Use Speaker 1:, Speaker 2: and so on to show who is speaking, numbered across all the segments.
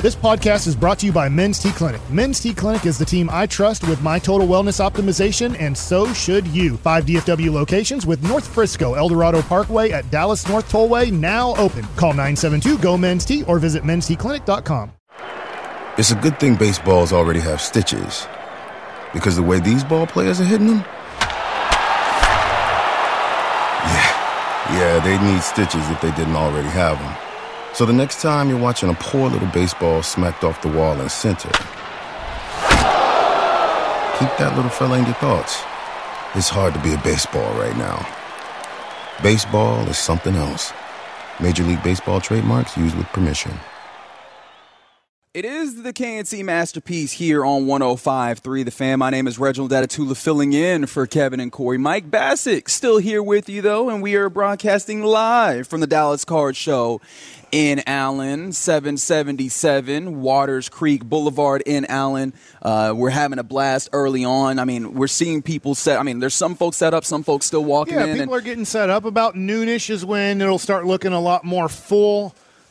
Speaker 1: This podcast is brought to you by Men's T Clinic. Men's T Clinic is the team I trust with my total wellness optimization, and so should you. 5 DFW locations with North Frisco, El Dorado Parkway at Dallas North Tollway now open. Call 972-GO-MEN'S-T or visit mensteclinic.com.
Speaker 2: It's a good thing baseballs already have stitches, because the way these ball players are hitting them, yeah, they'd need stitches if they didn't already have them. So the next time you're watching a poor little baseball smacked off the wall in center, keep that little fella in your thoughts. It's hard to be a baseball right now. Baseball is something else. Major League Baseball trademarks used with permission.
Speaker 3: It is the KNC Masterpiece here on 105.3 The Fan. My name is Reginald Atatula, filling in for Kevin and Corey. Mike Bassick still here with you, though, and we are broadcasting live from the Dallas Card Show in Allen, 777 Waters Creek Boulevard in Allen. We're having a blast early on. I mean, we're seeing people there's some folks set up, some folks still walking in.
Speaker 1: Yeah, people are getting set up. About noonish is when it'll start looking a lot more full.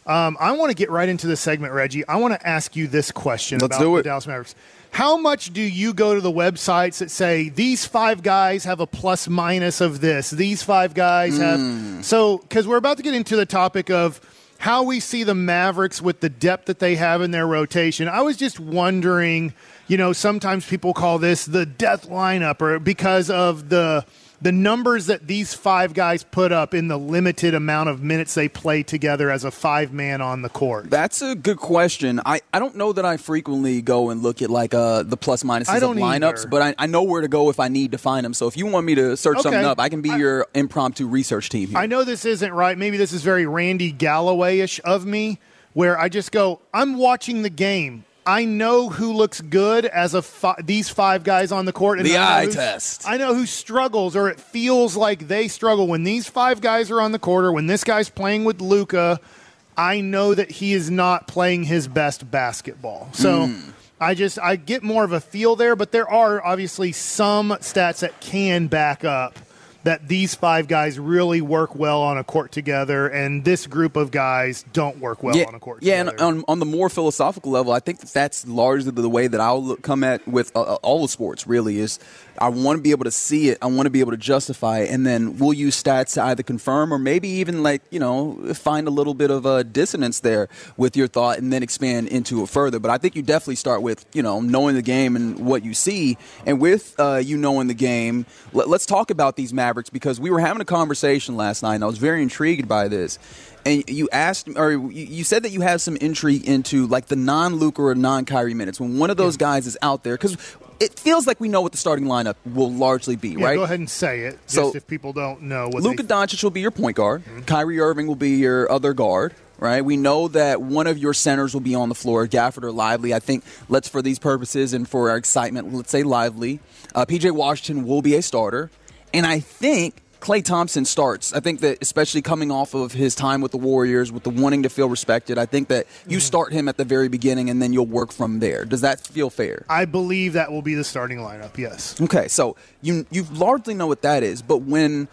Speaker 1: I want to get right into the segment, Reggie. I want to ask you this question about the Dallas Mavericks. How much do you go to the websites that say these 5 guys have a plus minus of this? These 5 guys have. So, because we're about to get into the topic of how we see the Mavericks with the depth that they have in their rotation. I was just wondering, sometimes people call this the death lineup, or because of the numbers that these 5 guys put up in the limited amount of minutes they play together as a 5-man on the court.
Speaker 3: That's a good question. I don't know that I frequently go and look at the plus minuses of lineups,
Speaker 1: either.
Speaker 3: but I know where to go if I need to find them. So if you want me to search something up, I can be your impromptu research team here.
Speaker 1: I know this isn't right. Maybe this is very Randy Galloway-ish of me, where I just go, I'm watching the game. I know who looks good as these 5 guys on the court. And
Speaker 3: the eye test.
Speaker 1: I know who struggles, or it feels like they struggle. When these 5 guys are on the court, or when this guy's playing with Luka, I know that he is not playing his best basketball. So I get more of a feel there, but there are obviously some stats that can back up that these 5 guys really work well on a court together, and this group of guys don't work well on a court together.
Speaker 3: Yeah, and on the more philosophical level, I think that's largely the way that I'll come at with all the sports, really, is I want to be able to see it, I want to be able to justify it, and then we'll use stats to either confirm or maybe even find a little bit of a dissonance there with your thought and then expand into it further. But I think you definitely start with, knowing the game and what you see. And with knowing the game, let's talk about these Mavericks, because we were having a conversation last night, and I was very intrigued by this. And you asked, or you said that you have some intrigue into the non-Luka or non-Kyrie minutes when one of those guys is out there, because it feels like we know what the starting lineup will largely be, right?
Speaker 1: Go ahead and say it, just if people don't know.
Speaker 3: Luka Doncic will be your point guard. Mm-hmm. Kyrie Irving will be your other guard. Right, we know that one of your centers will be on the floor, Gafford or Lively. I think, for these purposes and for our excitement, let's say Lively. P.J. Washington will be a starter. And I think Klay Thompson starts. I think that, especially coming off of his time with the Warriors, with the wanting to feel respected, I think that you start him at the very beginning and then you'll work from there. Does that feel fair?
Speaker 1: I believe that will be the starting lineup, yes.
Speaker 3: Okay, so you largely know what that is, but when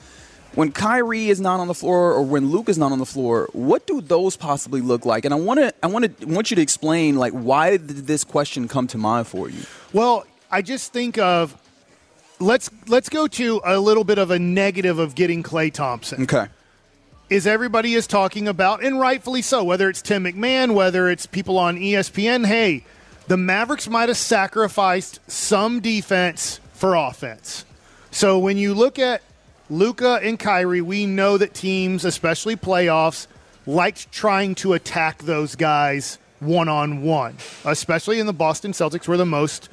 Speaker 3: Kyrie is not on the floor or when Luke is not on the floor, what do those possibly look like? And I want you to explain, why did this question come to mind for you?
Speaker 1: Well, I just think of let's go to a little bit of a negative of getting Klay Thompson.
Speaker 3: Okay.
Speaker 1: Is everybody is talking about, and rightfully so, whether it's Tim McMahon, whether it's people on ESPN, hey, the Mavericks might have sacrificed some defense for offense. So when you look at Luka and Kyrie, we know that teams, especially playoffs, liked trying to attack those guys one-on-one, especially in the Boston Celtics were the most,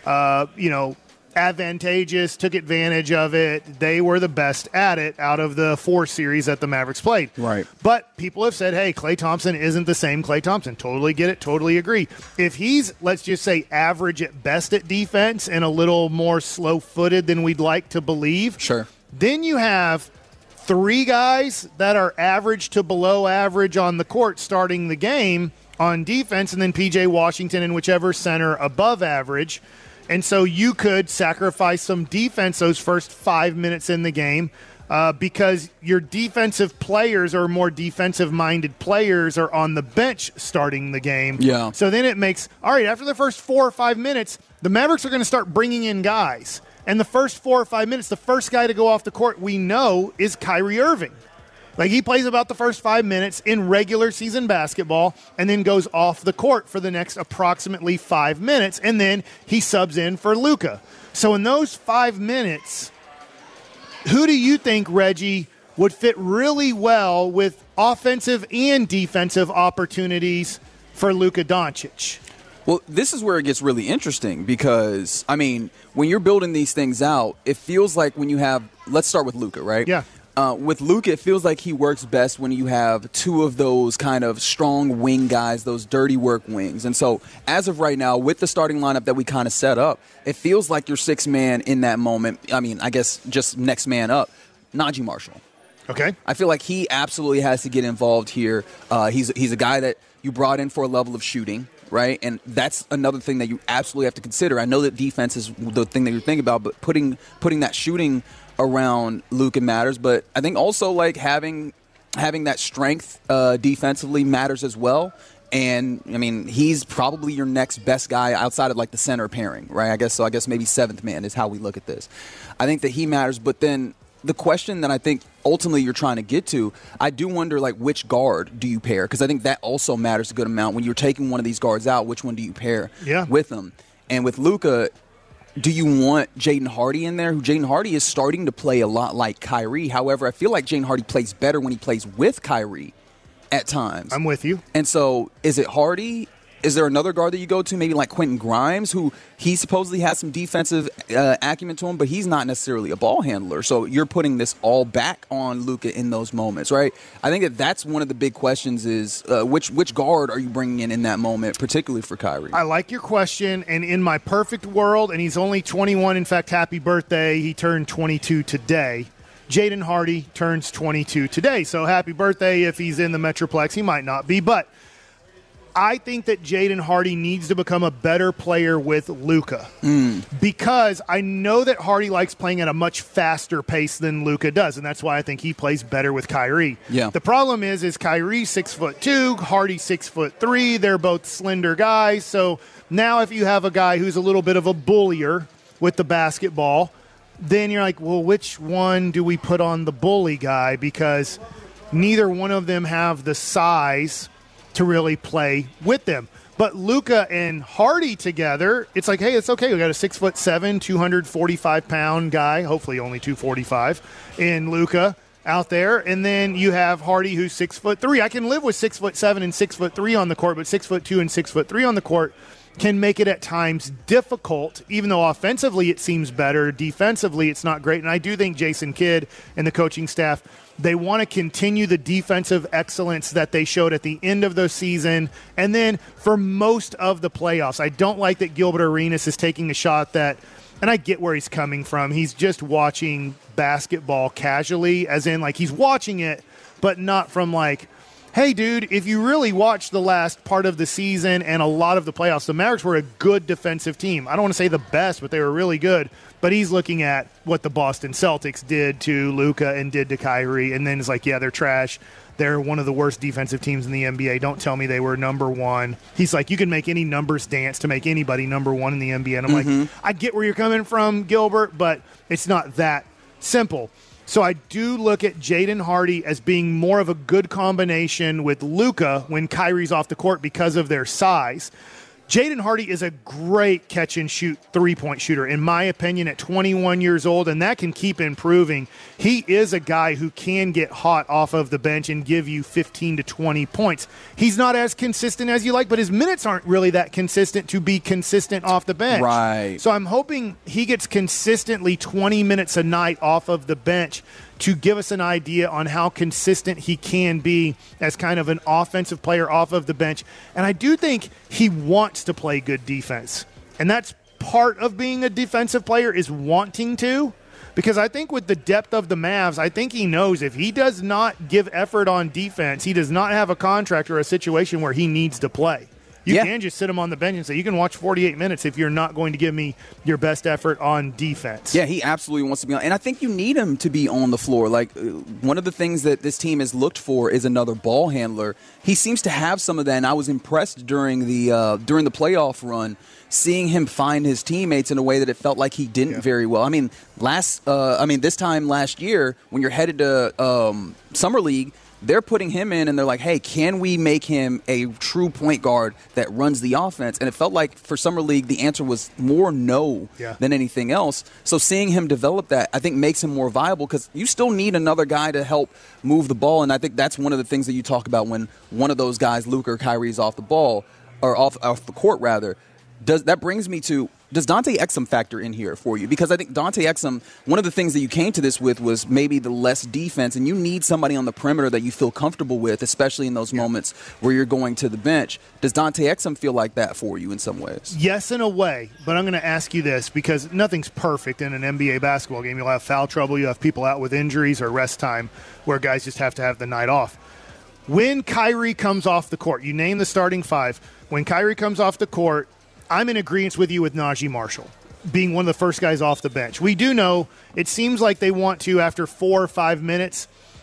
Speaker 1: advantageous, took advantage of it. They were the best at it out of the 4 series that the Mavericks played.
Speaker 3: Right.
Speaker 1: But people have said, hey, Klay Thompson isn't the same Klay Thompson. Totally get it, totally agree. If he's, let's just say, average at best at defense and a little more slow-footed than we'd like to believe,
Speaker 3: sure.
Speaker 1: Then you have 3 guys that are average to below average on the court starting the game on defense, and then P.J. Washington and whichever center above average. And so you could sacrifice some defense those first 5 minutes in the game. because your defensive players or more defensive-minded players are on the bench starting the game.
Speaker 3: Yeah.
Speaker 1: So then it makes, all right, after the first 4 or 5 minutes, the Mavericks are going to start bringing in guys. And the first 4 or 5 minutes, the first guy to go off the court we know is Kyrie Irving. Like, he plays about the first 5 minutes in regular season basketball and then goes off the court for the next approximately 5 minutes, and then he subs in for Luka. So in those 5 minutes, who do you think, Reggie, would fit really well with offensive and defensive opportunities for Luka Doncic?
Speaker 3: Well, this is where it gets really interesting because, I mean, when you're building these things out, it feels like when you have – let's start with Luka, right?
Speaker 1: Yeah.
Speaker 3: With Luka, it feels like he works best when you have two of those kind of strong wing guys, those dirty work wings. And so as of right now, with the starting lineup that we kind of set up, it feels like your sixth man in that moment, I mean, I guess just next man up, Najee Marshall.
Speaker 1: Okay.
Speaker 3: I feel like he absolutely has to get involved here. He's a guy that you brought in for a level of shooting, right? And that's another thing that you absolutely have to consider. I know that defense is the thing that you're thinking about, but putting that shooting around Luka matters. But I think also like having that strength defensively matters as well. And I mean, he's probably your next best guy outside of like the center pairing, right? I guess maybe seventh man is how we look at this. I think that he matters. But then the question that I think ultimately you're trying to get to, I do wonder like which guard do you pair? Because I think that also matters a good amount. When you're taking one of these guards out, which one do you pair with them? And with Luka, do you want Jaden Hardy in there? Jaden Hardy is starting to play a lot like Kyrie. However, I feel like Jaden Hardy plays better when he plays with Kyrie at times.
Speaker 1: I'm with you.
Speaker 3: And so is it Hardy? Is there another guard that you go to, maybe like Quentin Grimes, who he supposedly has some defensive acumen to him, but he's not necessarily a ball handler. So you're putting this all back on Luka in those moments, right? I think that's one of the big questions is which guard are you bringing in that moment, particularly for Kyrie?
Speaker 1: I like your question, and in my perfect world, and he's only 21, in fact, happy birthday, he turned 22 today. Jaden Hardy turns 22 today, so happy birthday if he's in the Metroplex. He might not be, but I think that Jaden Hardy needs to become a better player with Luka because I know that Hardy likes playing at a much faster pace than Luka does, and that's why I think he plays better with Kyrie.
Speaker 3: Yeah.
Speaker 1: The problem is Kyrie's 6'2", Hardy's 6'3". They're both slender guys, so now if you have a guy who's a little bit of a bullier with the basketball, then you're like, well, which one do we put on the bully guy? Because neither one of them have the size to really play with them. But Luka and Hardy together, it's like, hey, it's okay. We got a 6'7", 245-pound guy, hopefully only 245, in Luka out there. And then you have Hardy, who's 6'3". I can live with 6'7" and 6'3" on the court, but 6'2" and 6'3" on the court can make it at times difficult, even though offensively it seems better. Defensively, it's not great. And I do think Jason Kidd and the coaching staff, they want to continue the defensive excellence that they showed at the end of the season and then for most of the playoffs. I don't like that Gilbert Arenas is taking a shot that, and I get where he's coming from, he's just watching basketball casually, as in like he's watching it, but not from like, hey, dude, if you really watch the last part of the season and a lot of the playoffs, the Mavericks were a good defensive team. I don't want to say the best, but they were really good. But he's looking at what the Boston Celtics did to Luka and did to Kyrie, and then it's like, yeah, they're trash. They're one of the worst defensive teams in the NBA. Don't tell me they were number one. He's like, you can make any numbers dance to make anybody number one in the NBA. And I'm like, I get where you're coming from, Gilbert, but it's not that simple. So I do look at Jaden Hardy as being more of a good combination with Luka when Kyrie's off the court because of their size. Jaden Hardy is a great catch-and-shoot three-point shooter, in my opinion, at 21 years old, and that can keep improving. He is a guy who can get hot off of the bench and give you 15 to 20 points. He's not as consistent as you like, but his minutes aren't really that consistent to be consistent off the bench.
Speaker 3: Right.
Speaker 1: So I'm hoping he gets consistently 20 minutes a night off of the bench to give us an idea on how consistent he can be as kind of an offensive player off of the bench. And I do think he wants to play good defense. And that's part of being a defensive player, is wanting to. Because I think with the depth of the Mavs, I think he knows if he does not give effort on defense, he does not have a contract or a situation where he needs to play. You can just sit him on the bench and say, you can watch 48 minutes if you're not going to give me your best effort on defense.
Speaker 3: Yeah, he absolutely wants to be on. And I think you need him to be on the floor. Like, one of the things that this team has looked for is another ball handler. He seems to have some of that, and I was impressed during the playoff run, seeing him find his teammates in a way that it felt like he didn't very well. I mean, this time last year, when you're headed to Summer League, they're putting him in, and they're like, hey, can we make him a true point guard that runs the offense? And it felt like for Summer League, the answer was more no than anything else. So seeing him develop that, I think, makes him more viable because you still need another guy to help move the ball. And I think that's one of the things that you talk about when one of those guys, Luka or Kyrie, is off the ball, or off the court, rather. That brings me to, does Dante Exum factor in here for you? Because I think Dante Exum, one of the things that you came to this with was maybe the less defense, and you need somebody on the perimeter that you feel comfortable with, especially in those moments where you're going to the bench. Does Dante Exum feel like that for you in some ways?
Speaker 1: Yes, in a way, but I'm going to ask you this because nothing's perfect in an NBA basketball game. You'll have foul trouble, you have people out with injuries or rest time where guys just have to have the night off. When Kyrie comes off the court, you name the starting five. When Kyrie comes off the court, I'm in agreement with you with Najee Marshall being one of the first guys off the bench. We do know it seems like they want to, after 4 or 5 minutes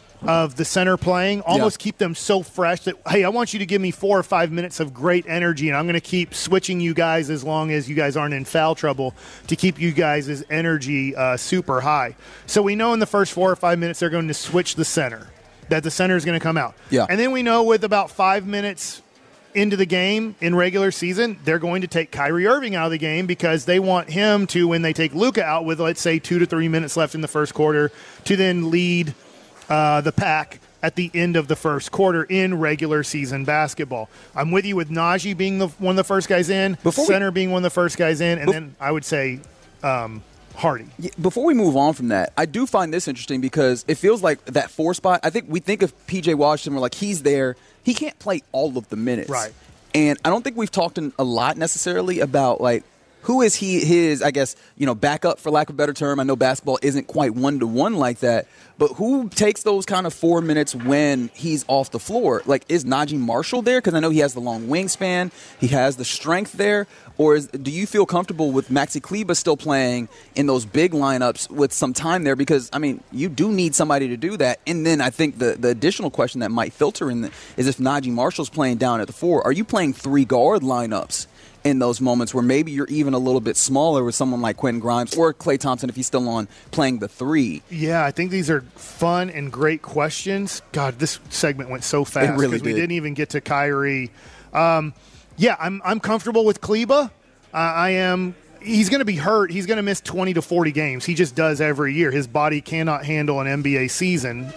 Speaker 1: of the center playing, almost keep them so fresh that, hey, I want you to give me 4 or 5 minutes of great energy, and I'm going to keep switching you guys as long as you guys aren't in foul trouble to keep you guys' energy super high. So we know in the first 4 or 5 minutes they're going to switch the center, that the center is going to come out.
Speaker 3: Yeah.
Speaker 1: And then we know with about 5 minutes into the game in regular season, they're going to take Kyrie Irving out of the game because they want him to, when they take Luka out with, let's say, 2 to 3 minutes left in the first quarter, to then lead the pack at the end of the first quarter in regular season basketball. I'm with you with Najee being one of the first guys in, center being one of the first guys in, and then I would say Hardy.
Speaker 3: Before we move on from that, I do find this interesting because it feels like that 4 spot, I think we think of P.J. Washington, we're like, he's there. He can't play all of the minutes.
Speaker 1: Right.
Speaker 3: And I don't think we've talked a lot necessarily about, like, who is his, I guess, backup, for lack of a better term. I know basketball isn't quite one-to-one like that, but who takes those kind of 4 minutes when he's off the floor? Like, is Najee Marshall there? Because I know he has the long wingspan. He has the strength there. Or do you feel comfortable with Maxi Kleber still playing in those big lineups with some time there? Because, I mean, you do need somebody to do that. And then I think the additional question that might filter in is if Najee Marshall's playing down at the 4, are you playing 3 guard lineups in those moments where maybe you're even a little bit smaller with someone like Quentin Grimes or Klay Thompson if he's still on playing the 3?
Speaker 1: Yeah, I think these are fun and great questions. God, this segment went so fast because we didn't even get to Kyrie. Yeah, I'm comfortable with Kleber. I am. He's going to be hurt. He's going to miss 20 to 40 games. He just does every year. His body cannot handle an NBA season.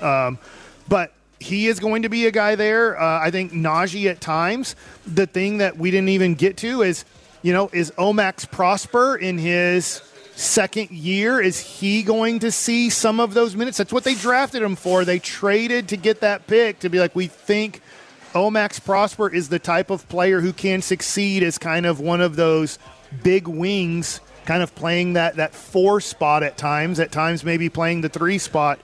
Speaker 1: But he is going to be a guy there. I think Najee at times. The thing that we didn't even get to is, is Omax Prosper in his second year? Is he going to see some of those minutes? That's what they drafted him for. They traded to get that pick to be like, we think Omax Prosper is the type of player who can succeed as kind of one of those big wings, kind of playing that 4 spot at times maybe playing the 3 spot.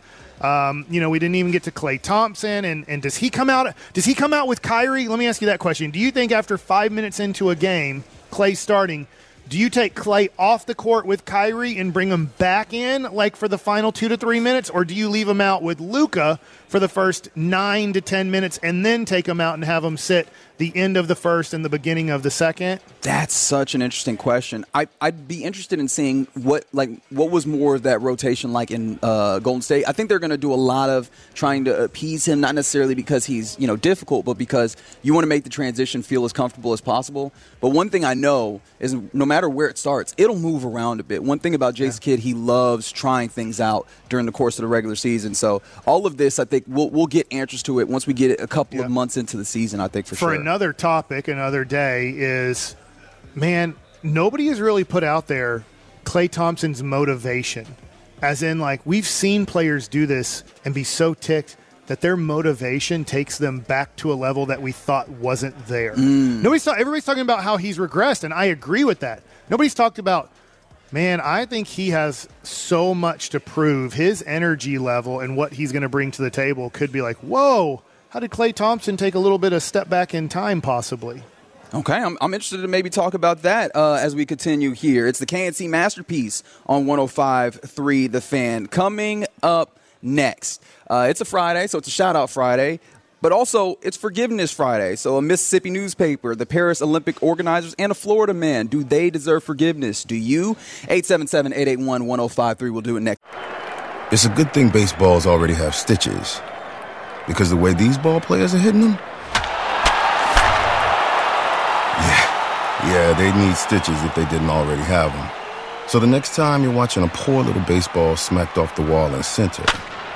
Speaker 1: We didn't even get to Klay Thompson, and does he come out with Kyrie? Let me ask you that question. Do you think after 5 minutes into a game, Klay starting, do you take Klay off the court with Kyrie and bring him back in like for the final 2 to 3 minutes, or do you leave him out with Luka for the first 9 to 10 minutes and then take him out and have him sit the end of the first and the beginning of the second?
Speaker 3: That's such an interesting question. I'd be interested in seeing what was more of that rotation like in Golden State. I think they're going to do a lot of trying to appease him, not necessarily because he's difficult, but because you want to make the transition feel as comfortable as possible. But one thing I know is no matter where it starts, it'll move around a bit. One thing about Jason Kidd, he loves trying things out during the course of the regular season. So all of this, I think we'll get answers to it once we get it a couple of months into the season, I think, for sure.
Speaker 1: Another topic, another day is, man, nobody has really put out there Klay Thompson's motivation. As in, like, we've seen players do this and be so ticked that their motivation takes them back to a level that we thought wasn't there. Everybody's talking about how he's regressed, and I agree with that. Nobody's talked about, man, I think he has so much to prove. His energy level and what he's going to bring to the table could be like, whoa, how did Klay Thompson take a little bit of step back in time possibly?
Speaker 3: Okay, I'm interested to maybe talk about that as we continue here. It's the KNC Masterpiece on 105.3 The Fan. Coming up next, it's a Friday, so it's a shout-out Friday. But also, it's Forgiveness Friday. So a Mississippi newspaper, the Paris Olympic organizers, and a Florida man, do they deserve forgiveness? Do you? 877-881-1053. We'll do it next.
Speaker 2: It's a good thing baseballs already have stitches, because the way these ball players are hitting them, yeah, they need stitches if they didn't already have them. So the next time you're watching a poor little baseball smacked off the wall in center,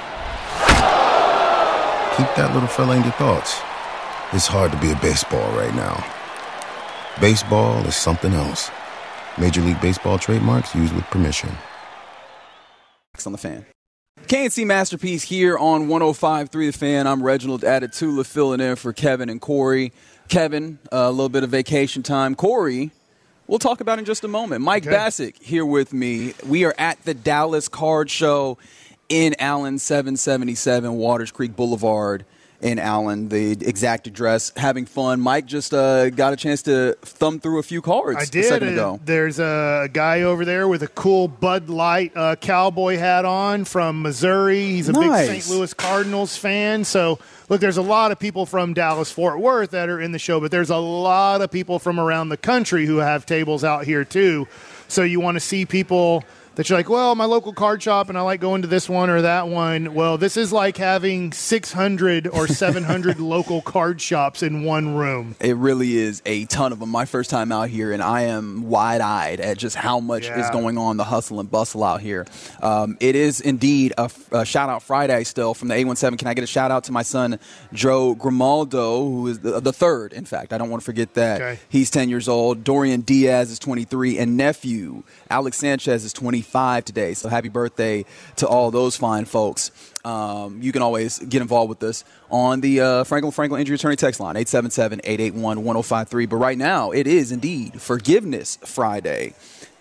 Speaker 2: keep that little fella in your thoughts. It's hard to be a baseball right now. Baseball is something else. Major League Baseball trademarks used with permission.
Speaker 3: On the Fan. KNC Masterpiece here on 105.3 The Fan. I'm Reginald Atatula filling in for Kevin and Corey. Kevin, a little bit of vacation time. Corey, we'll talk about in just a moment. Mike Bassick here with me. We are at the Dallas Card Show in Allen, 777 Waters Creek Boulevard in Allen, the exact address. Having fun. Mike just got a chance to thumb through a few cards
Speaker 1: a second
Speaker 3: ago.
Speaker 1: There's a guy over there with a cool Bud Light cowboy hat on from Missouri. He's a big St. Louis Cardinals fan. So, look, there's a lot of people from Dallas-Fort Worth that are in the show, but there's a lot of people from around the country who have tables out here too. So you want to see people that you're like, well, my local card shop, and I like going to this one or that one. Well, this is like having 600 or 700 local card shops in one room.
Speaker 3: It really is a ton of them. My first time out here, and I am wide-eyed at just how much is going on, the hustle and bustle out here. It is indeed a shout-out Friday still from the 817. Can I get a shout-out to my son, Joe Grimaldo, who is the third, in fact. I don't want to forget that.
Speaker 1: Okay.
Speaker 3: He's 10 years old. Dorian Diaz is 23, and nephew, Alex Sanchez, is 25 today. So happy birthday to all those fine folks. You can always get involved with us on the Franklin Injury Attorney text line, 877-881-1053. But right now, it is indeed Forgiveness Friday.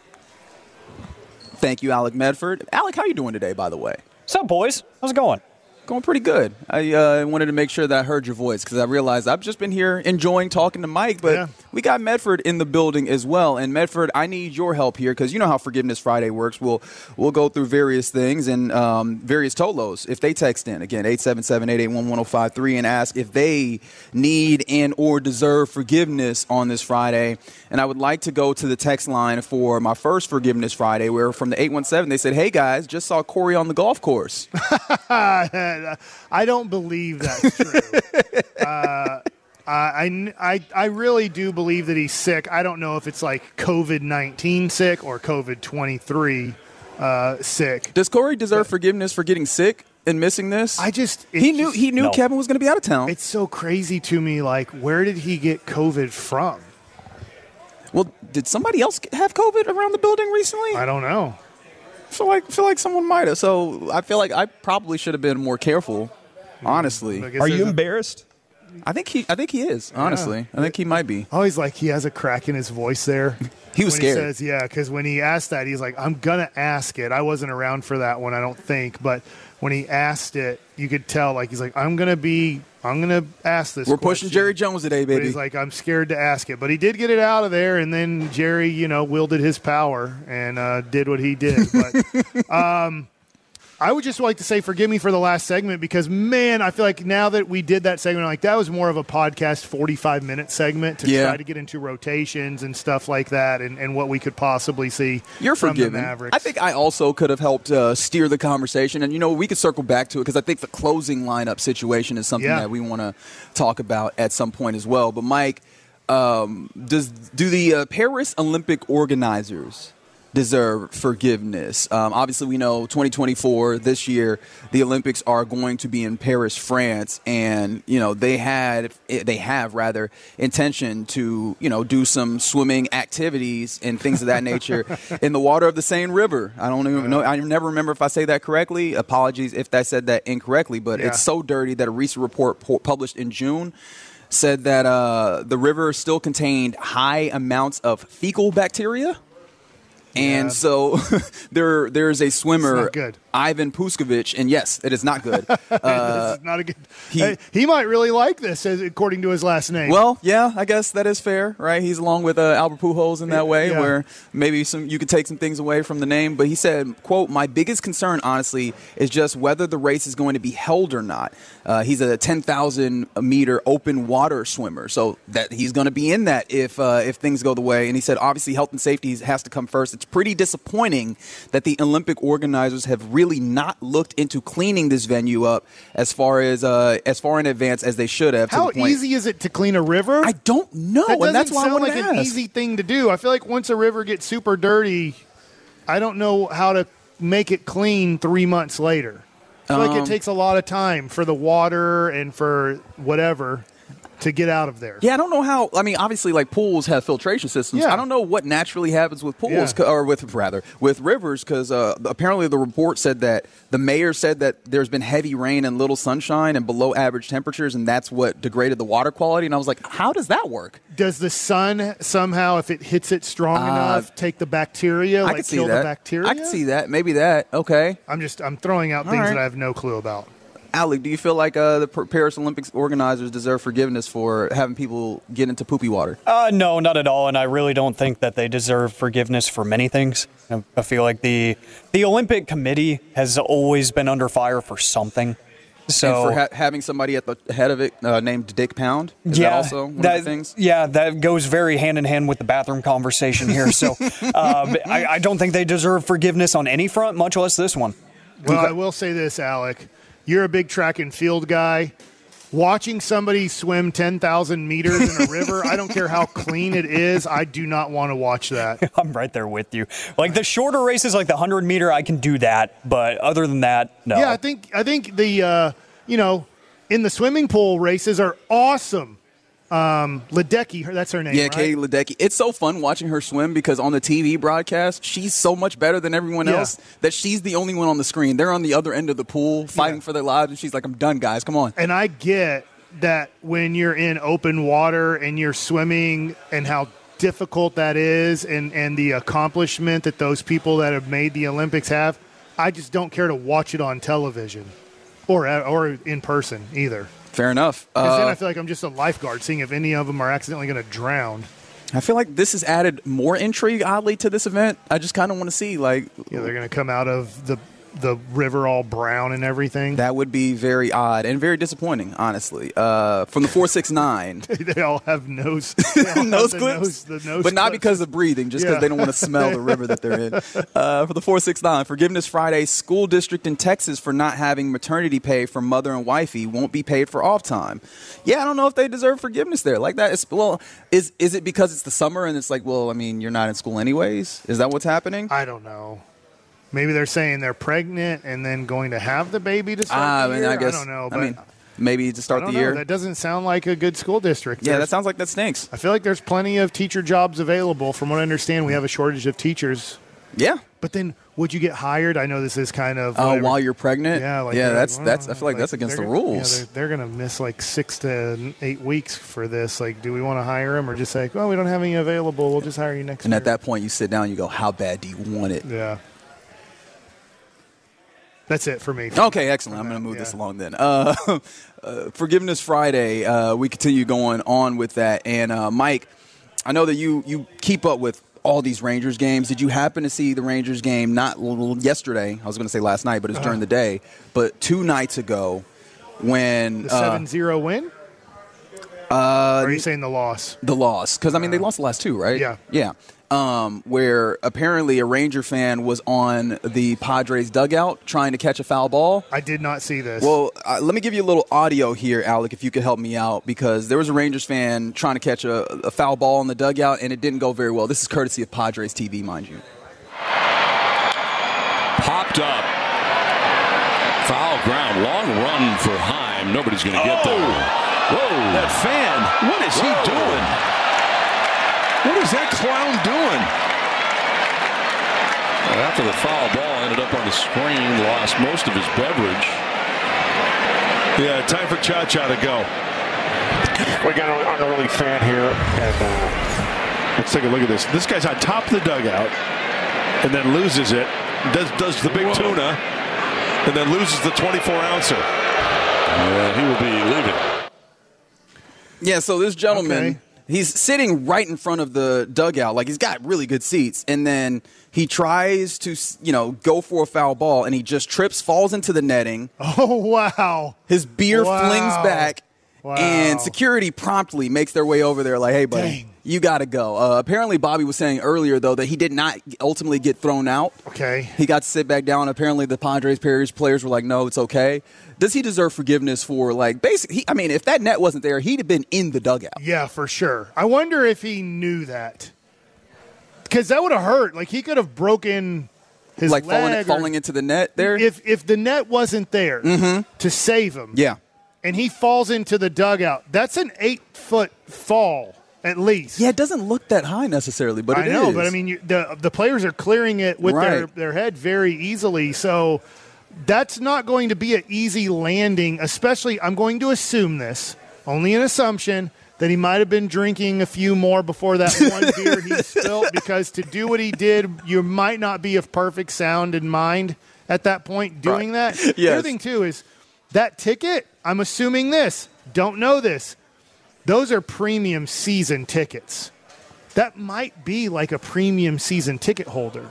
Speaker 3: Thank you, Alec Medford. Alec, how are you doing today, by the way?
Speaker 4: What's up, boys? How's it going?
Speaker 3: Going pretty good. I wanted to make sure that I heard your voice because I realized I've just been here enjoying talking to Mike, but we got Medford in the building as well. And Medford, I need your help here because you know how Forgiveness Friday works. We'll go through various things and various Tolos if they text in. Again, 877-881-1053 and ask if they need and or deserve forgiveness on this Friday. And I would like to go to the text line for my first Forgiveness Friday where from the 817 they said, hey guys, just saw Corey on the golf course.
Speaker 1: I don't believe that's true. I really do believe that he's sick. I don't know if it's like COVID-19 sick or COVID-23 sick.
Speaker 3: Does Corey deserve forgiveness for getting sick and missing this? He knew Kevin was going to be out of town.
Speaker 1: It's so crazy to me. Like, where did he get COVID from?
Speaker 3: Well, did somebody else have COVID around the building recently?
Speaker 1: I don't know.
Speaker 3: feel like someone might have. So I feel like I probably should have been more careful, honestly.
Speaker 4: Are you embarrassed?
Speaker 3: I think he is, honestly. I think he might be.
Speaker 1: Oh, he's like, he has a crack in his voice there.
Speaker 3: He was scared.
Speaker 1: He says, because when he asked that, he's like, I'm going to ask it. I wasn't around for that one, I don't think. But when he asked it, you could tell, like, he's like, I'm going to ask this
Speaker 3: We're
Speaker 1: question.
Speaker 3: pushing Jerry Jones today, baby.
Speaker 1: But he's like, I'm scared to ask it. But he did get it out of there, and then Jerry, wielded his power and did what he did. But I would just like to say forgive me for the last segment because, man, I feel like now that we did that segment, like that was more of a podcast 45-minute segment to try to get into rotations and stuff like that and what we could possibly see from the Mavericks.
Speaker 3: I think I also could have helped steer the conversation. And, we could circle back to it because I think the closing lineup situation is something that we want to talk about at some point as well. But, Mike, do the Paris Olympic organizers deserve forgiveness? Obviously, we know 2024, this year, the Olympics are going to be in Paris, France, and they have intention to do some swimming activities and things of that nature in the water of the Seine River. I don't even know. I never remember if I say that correctly. Apologies if I said that incorrectly, but it's so dirty that a recent report published in June said that the river still contained high amounts of fecal bacteria. And so there's a swimmer.
Speaker 1: It's not good.
Speaker 3: Ivan Puskovic, and yes, it is not good.
Speaker 1: This is not a good. He might really like this, according to his last name.
Speaker 3: Well, yeah, I guess that is fair, right? He's along with Albert Pujols in that way, where maybe you could take some things away from the name. But he said, quote, "My biggest concern, honestly, is just whether the race is going to be held or not." He's a 10,000-meter open water swimmer, so that he's going to be in that if things go the way. And he said, obviously, health and safety has to come first. It's pretty disappointing that the Olympic organizers have really not looked into cleaning this venue up as far in advance as they should have.
Speaker 1: How easy is it to clean a river?
Speaker 3: I don't know, and that's why I want to ask.
Speaker 1: An easy thing to do. I feel like once a river gets super dirty, I don't know how to make it clean 3 months later. I feel like it takes a lot of time for the water and for whatever to get out of there.
Speaker 3: Yeah, I don't know how. I mean, obviously, like pools have filtration systems.
Speaker 1: Yeah.
Speaker 3: I don't know what naturally happens with pools or with rivers, because apparently the report said that the mayor said that there's been heavy rain and little sunshine and below average temperatures, and that's what degraded the water quality. And I was like, how does that work?
Speaker 1: Does the sun somehow, if it hits it strong enough, take the bacteria, kill the bacteria?
Speaker 3: I can see that. Maybe that. Okay.
Speaker 1: I'm throwing out things that I have no clue about.
Speaker 3: Alec, do you feel like the Paris Olympics organizers deserve forgiveness for having people get into poopy water?
Speaker 4: No, not at all, and I really don't think that they deserve forgiveness for many things. I feel like the Olympic Committee has always been under fire for something. So,
Speaker 3: and for having somebody at the head of it named Dick Pound? Is that also one of the things?
Speaker 4: Yeah, that goes very hand in hand with the bathroom conversation here. So I don't think they deserve forgiveness on any front, much less this one.
Speaker 1: Well, I will say this, Alec. You're a big track and field guy. Watching somebody swim 10,000 meters in a river, I don't care how clean it is, I do not want to watch that.
Speaker 4: I'm right there with you. Like the shorter races, like the 100-meter, I can do that. But other than that, no.
Speaker 1: Yeah, I think the, in the swimming pool races are awesome. Ledecky, that's her name,
Speaker 3: yeah,
Speaker 1: right?
Speaker 3: Katie Ledecky. It's so fun watching her swim because on the TV broadcast, she's so much better than everyone else that she's the only one on the screen. They're on the other end of the pool fighting for their lives, and she's like, I'm done, guys. Come on.
Speaker 1: And I get that when you're in open water and you're swimming and how difficult that is and the accomplishment that those people that have made the Olympics have, I just don't care to watch it on television or in person either.
Speaker 3: Fair enough.
Speaker 1: Because then I feel like I'm just a lifeguard, seeing if any of them are accidentally going to drown.
Speaker 3: I feel like this has added more intrigue, oddly, to this event. I just kind of want to see, they're
Speaker 1: going to come out of the river all brown and everything.
Speaker 3: That would be very odd and very disappointing, honestly. From the 469.
Speaker 1: They all have nose
Speaker 3: clips. But not because of breathing, just because they don't want to smell the river that they're in. For the 469, Forgiveness Friday, school district in Texas for not having maternity pay for mother and wifey won't be paid for off time. Yeah, I don't know if they deserve forgiveness there. Like that. Is it because it's the summer and it's like, well, I mean, you're not in school anyways? Is that what's happening?
Speaker 1: I don't know. Maybe they're saying they're pregnant and then going to have the baby to start the year. I don't know. But
Speaker 3: maybe to start the year.
Speaker 1: That doesn't sound like a good school district.
Speaker 3: Yeah, that sounds like that stinks.
Speaker 1: I feel like there's plenty of teacher jobs available. From what I understand, we have a shortage of teachers.
Speaker 3: Yeah.
Speaker 1: But then would you get hired? I know this is kind of
Speaker 3: while you're pregnant?
Speaker 1: Yeah.
Speaker 3: That's I feel like that's against the rules.
Speaker 1: Yeah, they're going to miss like 6 to 8 weeks for this. Like, do we want to hire them or just say, well, we don't have any available. We'll just hire you next year.
Speaker 3: And at that point, you sit down and you go, how bad do you want it?
Speaker 1: Yeah. That's it for me.
Speaker 3: Okay, excellent. I'm going to move this along then. Forgiveness Friday, we continue going on with that. And, Mike, I know that you keep up with all these Rangers games. Did you happen to see the Rangers game not yesterday? I was going to say last night, but it's during the day. But 2 nights ago when
Speaker 1: the 7-0 win? Or are you saying the loss?
Speaker 3: The loss. Because, I mean, they lost the last 2, right?
Speaker 1: Yeah.
Speaker 3: Yeah. Where apparently a Ranger fan was on the Padres dugout trying to catch a foul ball.
Speaker 1: I did not see this.
Speaker 3: Well, let me give you a little audio here, Alec, if you could help me out, because there was a Rangers fan trying to catch a foul ball in the dugout, and it didn't go very well. This is courtesy of Padres TV, mind you.
Speaker 5: Popped up. Foul ground. Long run for Heim. Nobody's going to get there. Whoa.
Speaker 6: That fan. What is he doing? What is that clown doing?
Speaker 5: After the foul ball ended up on the screen, lost most of his beverage.
Speaker 6: Yeah, time for Cha-Cha to go.
Speaker 7: We got an unruly fan here, and
Speaker 6: let's take a look at this. This guy's on top of the dugout, and then loses it. Does the big tuna. and then loses the 24-ouncer. And he will be leaving.
Speaker 3: Yeah, so this gentleman, he's sitting right in front of the dugout. Like, he's got really good seats. And then he tries to, go for a foul ball, and he just trips, falls into the netting.
Speaker 1: Oh, wow.
Speaker 3: His beer flings back, and security promptly makes their way over there like, hey, buddy, you got to go. Apparently, Bobby was saying earlier, though, that he did not ultimately get thrown out.
Speaker 1: Okay.
Speaker 3: He got to sit back down. Apparently, the Padres players were like, no, it's okay. Does he deserve forgiveness for, basically, if that net wasn't there, he'd have been in the dugout.
Speaker 1: Yeah, for sure. I wonder if he knew that. Because that would have hurt. Like, he could have broken his leg.
Speaker 3: Falling into the net there?
Speaker 1: If the net wasn't there to save him.
Speaker 3: Yeah.
Speaker 1: And he falls into the dugout. That's an 8-foot fall, at least.
Speaker 3: Yeah, it doesn't look that high necessarily, but it is.
Speaker 1: I know, but I mean, the players are clearing it with their head very easily. So that's not going to be an easy landing, especially, I'm going to assume this, only an assumption, that he might have been drinking a few more before that one beer he spilled, because to do what he did, you might not be of perfect sound and mind at that point doing that.
Speaker 3: Yes.
Speaker 1: The other thing, too, is that ticket, I'm assuming this, don't know this, those are premium season tickets. That might be like a premium season ticket holder.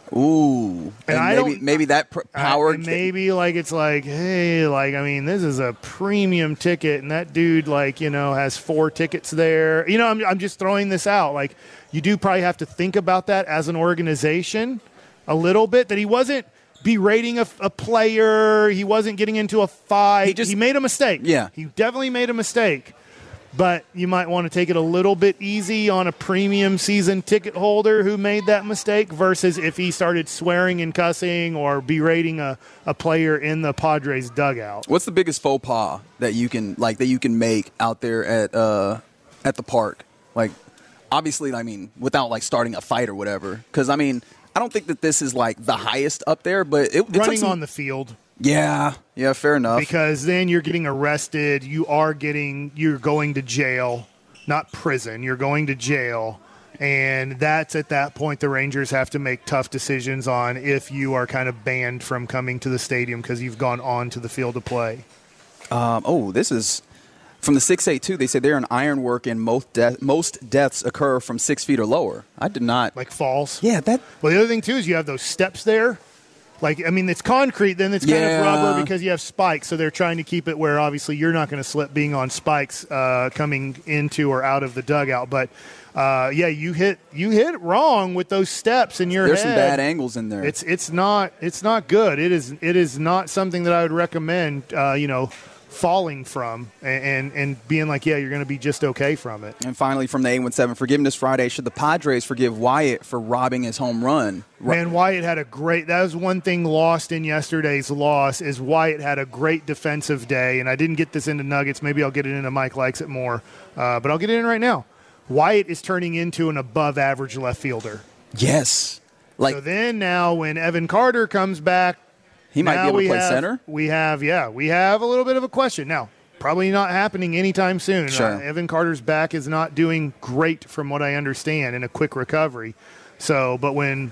Speaker 3: Ooh, and maybe that power.
Speaker 1: Maybe it's like, hey, this is a premium ticket, and that dude, has 4 tickets there. I'm just throwing this out. Like, you do probably have to think about that as an organization a little bit. That he wasn't berating a player, he wasn't getting into a fight. He made a mistake.
Speaker 3: Yeah,
Speaker 1: he definitely made a mistake. But you might want to take it a little bit easy on a premium season ticket holder who made that mistake versus if he started swearing and cussing or berating a player in the Padres dugout.
Speaker 3: What's the biggest faux pas that you can make out there at the park? Like, obviously, without starting a fight or whatever. Because I don't think that this is the highest up there, but it
Speaker 1: running on the field.
Speaker 3: Yeah, fair enough.
Speaker 1: Because then you're getting arrested. You're going to jail, not prison. You're going to jail. And that's at that point the Rangers have to make tough decisions on if you are kind of banned from coming to the stadium because you've gone on to the field to play.
Speaker 3: This is from the 682. They say they're in ironwork and most deaths occur from 6 feet or lower. I did not.
Speaker 1: Like falls?
Speaker 3: Yeah.
Speaker 1: Well, the other thing, too, is you have those steps there. It's concrete, then it's kind of rubber because you have spikes, so they're trying to keep it where obviously you're not going to slip being on spikes coming into or out of the dugout. But, you hit it wrong with those steps in your head.
Speaker 3: There's some bad angles in there.
Speaker 1: It's not good. It is not something that I would recommend, falling from and being like, you're going to be just okay from it.
Speaker 3: And finally, from the 817, Forgiveness Friday, should the Padres forgive Wyatt for robbing his home run?
Speaker 1: Man, Wyatt had that was one thing lost in yesterday's loss, is Wyatt had a great defensive day, and I didn't get this into Nuggets. Maybe I'll get it into Mike Likes It more, but I'll get it in right now. Wyatt is turning into an above-average left fielder.
Speaker 3: Yes.
Speaker 1: So then now when Evan Carter comes back,
Speaker 3: he might be able to play center.
Speaker 1: We have a little bit of a question. Now, probably not happening anytime soon.
Speaker 3: Sure.
Speaker 1: Evan Carter's back is not doing great from what I understand in a quick recovery. So, but when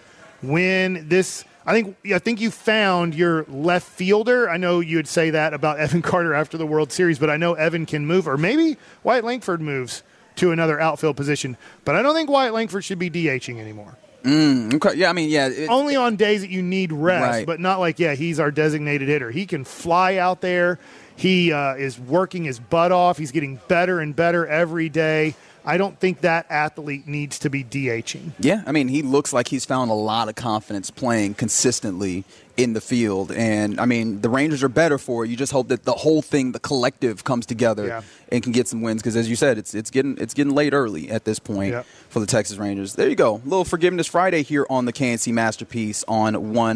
Speaker 1: this, I think you found your left fielder. I know you would say that about Evan Carter after the World Series, but I know Evan can move, or maybe Wyatt Langford moves to another outfield position. But I don't think Wyatt Langford should be DHing anymore.
Speaker 3: Okay. Yeah,
Speaker 1: only on days that you need rest,
Speaker 3: right.
Speaker 1: But not he's our designated hitter. He can fly out there. He is working his butt off. He's getting better and better every day. I don't think that athlete needs to be DHing.
Speaker 3: Yeah, he looks like he's found a lot of confidence playing consistently in the field. And, the Rangers are better for it. You just hope that the whole thing, the collective, comes together and can get some wins. Because, as you said, it's getting late early at this point for the Texas Rangers. There you go. A little Forgiveness Friday here on the KNC Masterpiece on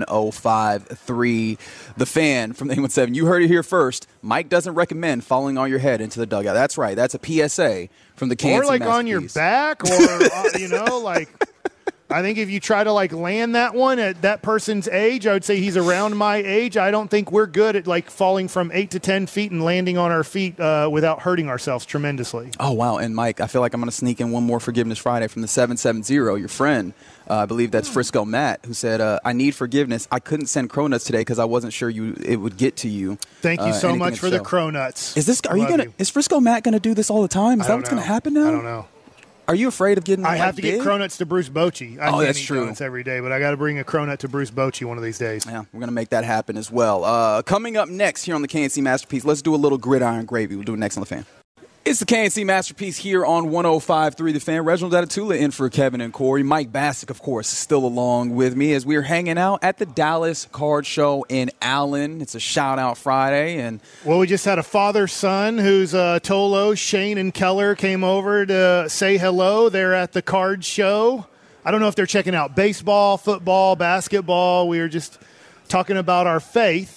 Speaker 3: 105.3. The Fan from the 817. You heard it here first. Mike doesn't recommend falling on your head into the dugout. That's right. That's a PSA from the KNC Masterpiece.
Speaker 1: Or on your back, or, I think if you try to land that one at that person's age, I would say he's around my age. I don't think we're good at falling from 8 to 10 feet and landing on our feet without hurting ourselves tremendously.
Speaker 3: Oh, wow. And Mike, I feel like I'm going to sneak in one more Forgiveness Friday from the 770, your friend. I believe that's Frisco Matt, who said, I need forgiveness. I couldn't send cronuts today because I wasn't sure it would get to you.
Speaker 1: Thank you so much for the cronuts.
Speaker 3: Is Frisco Matt going to do this all the time? Is that what's going to happen now?
Speaker 1: I don't know.
Speaker 3: Are you afraid of getting?
Speaker 1: I have to get cronuts to Bruce Bochy.
Speaker 3: That's true.
Speaker 1: Donuts every day, but I got to bring a cronut to Bruce Bochy one of these days.
Speaker 3: Yeah, we're gonna make that happen as well. Coming up next here on the KNC Masterpiece, let's do a little gridiron gravy. We'll do it next on the Fan. It's the KNC Masterpiece here on 105.3 The Fan. Reginald Atatula in for Kevin and Corey. Mike Bassick, of course, is still along with me as we're hanging out at the Dallas Card Show in Allen. It's a shout-out Friday.
Speaker 1: Well, we just had a father-son who's Tolo, Shane, and Keller came over to say hello. They're at the Card Show. I don't know if they're checking out baseball, football, basketball. We were just talking about our faith.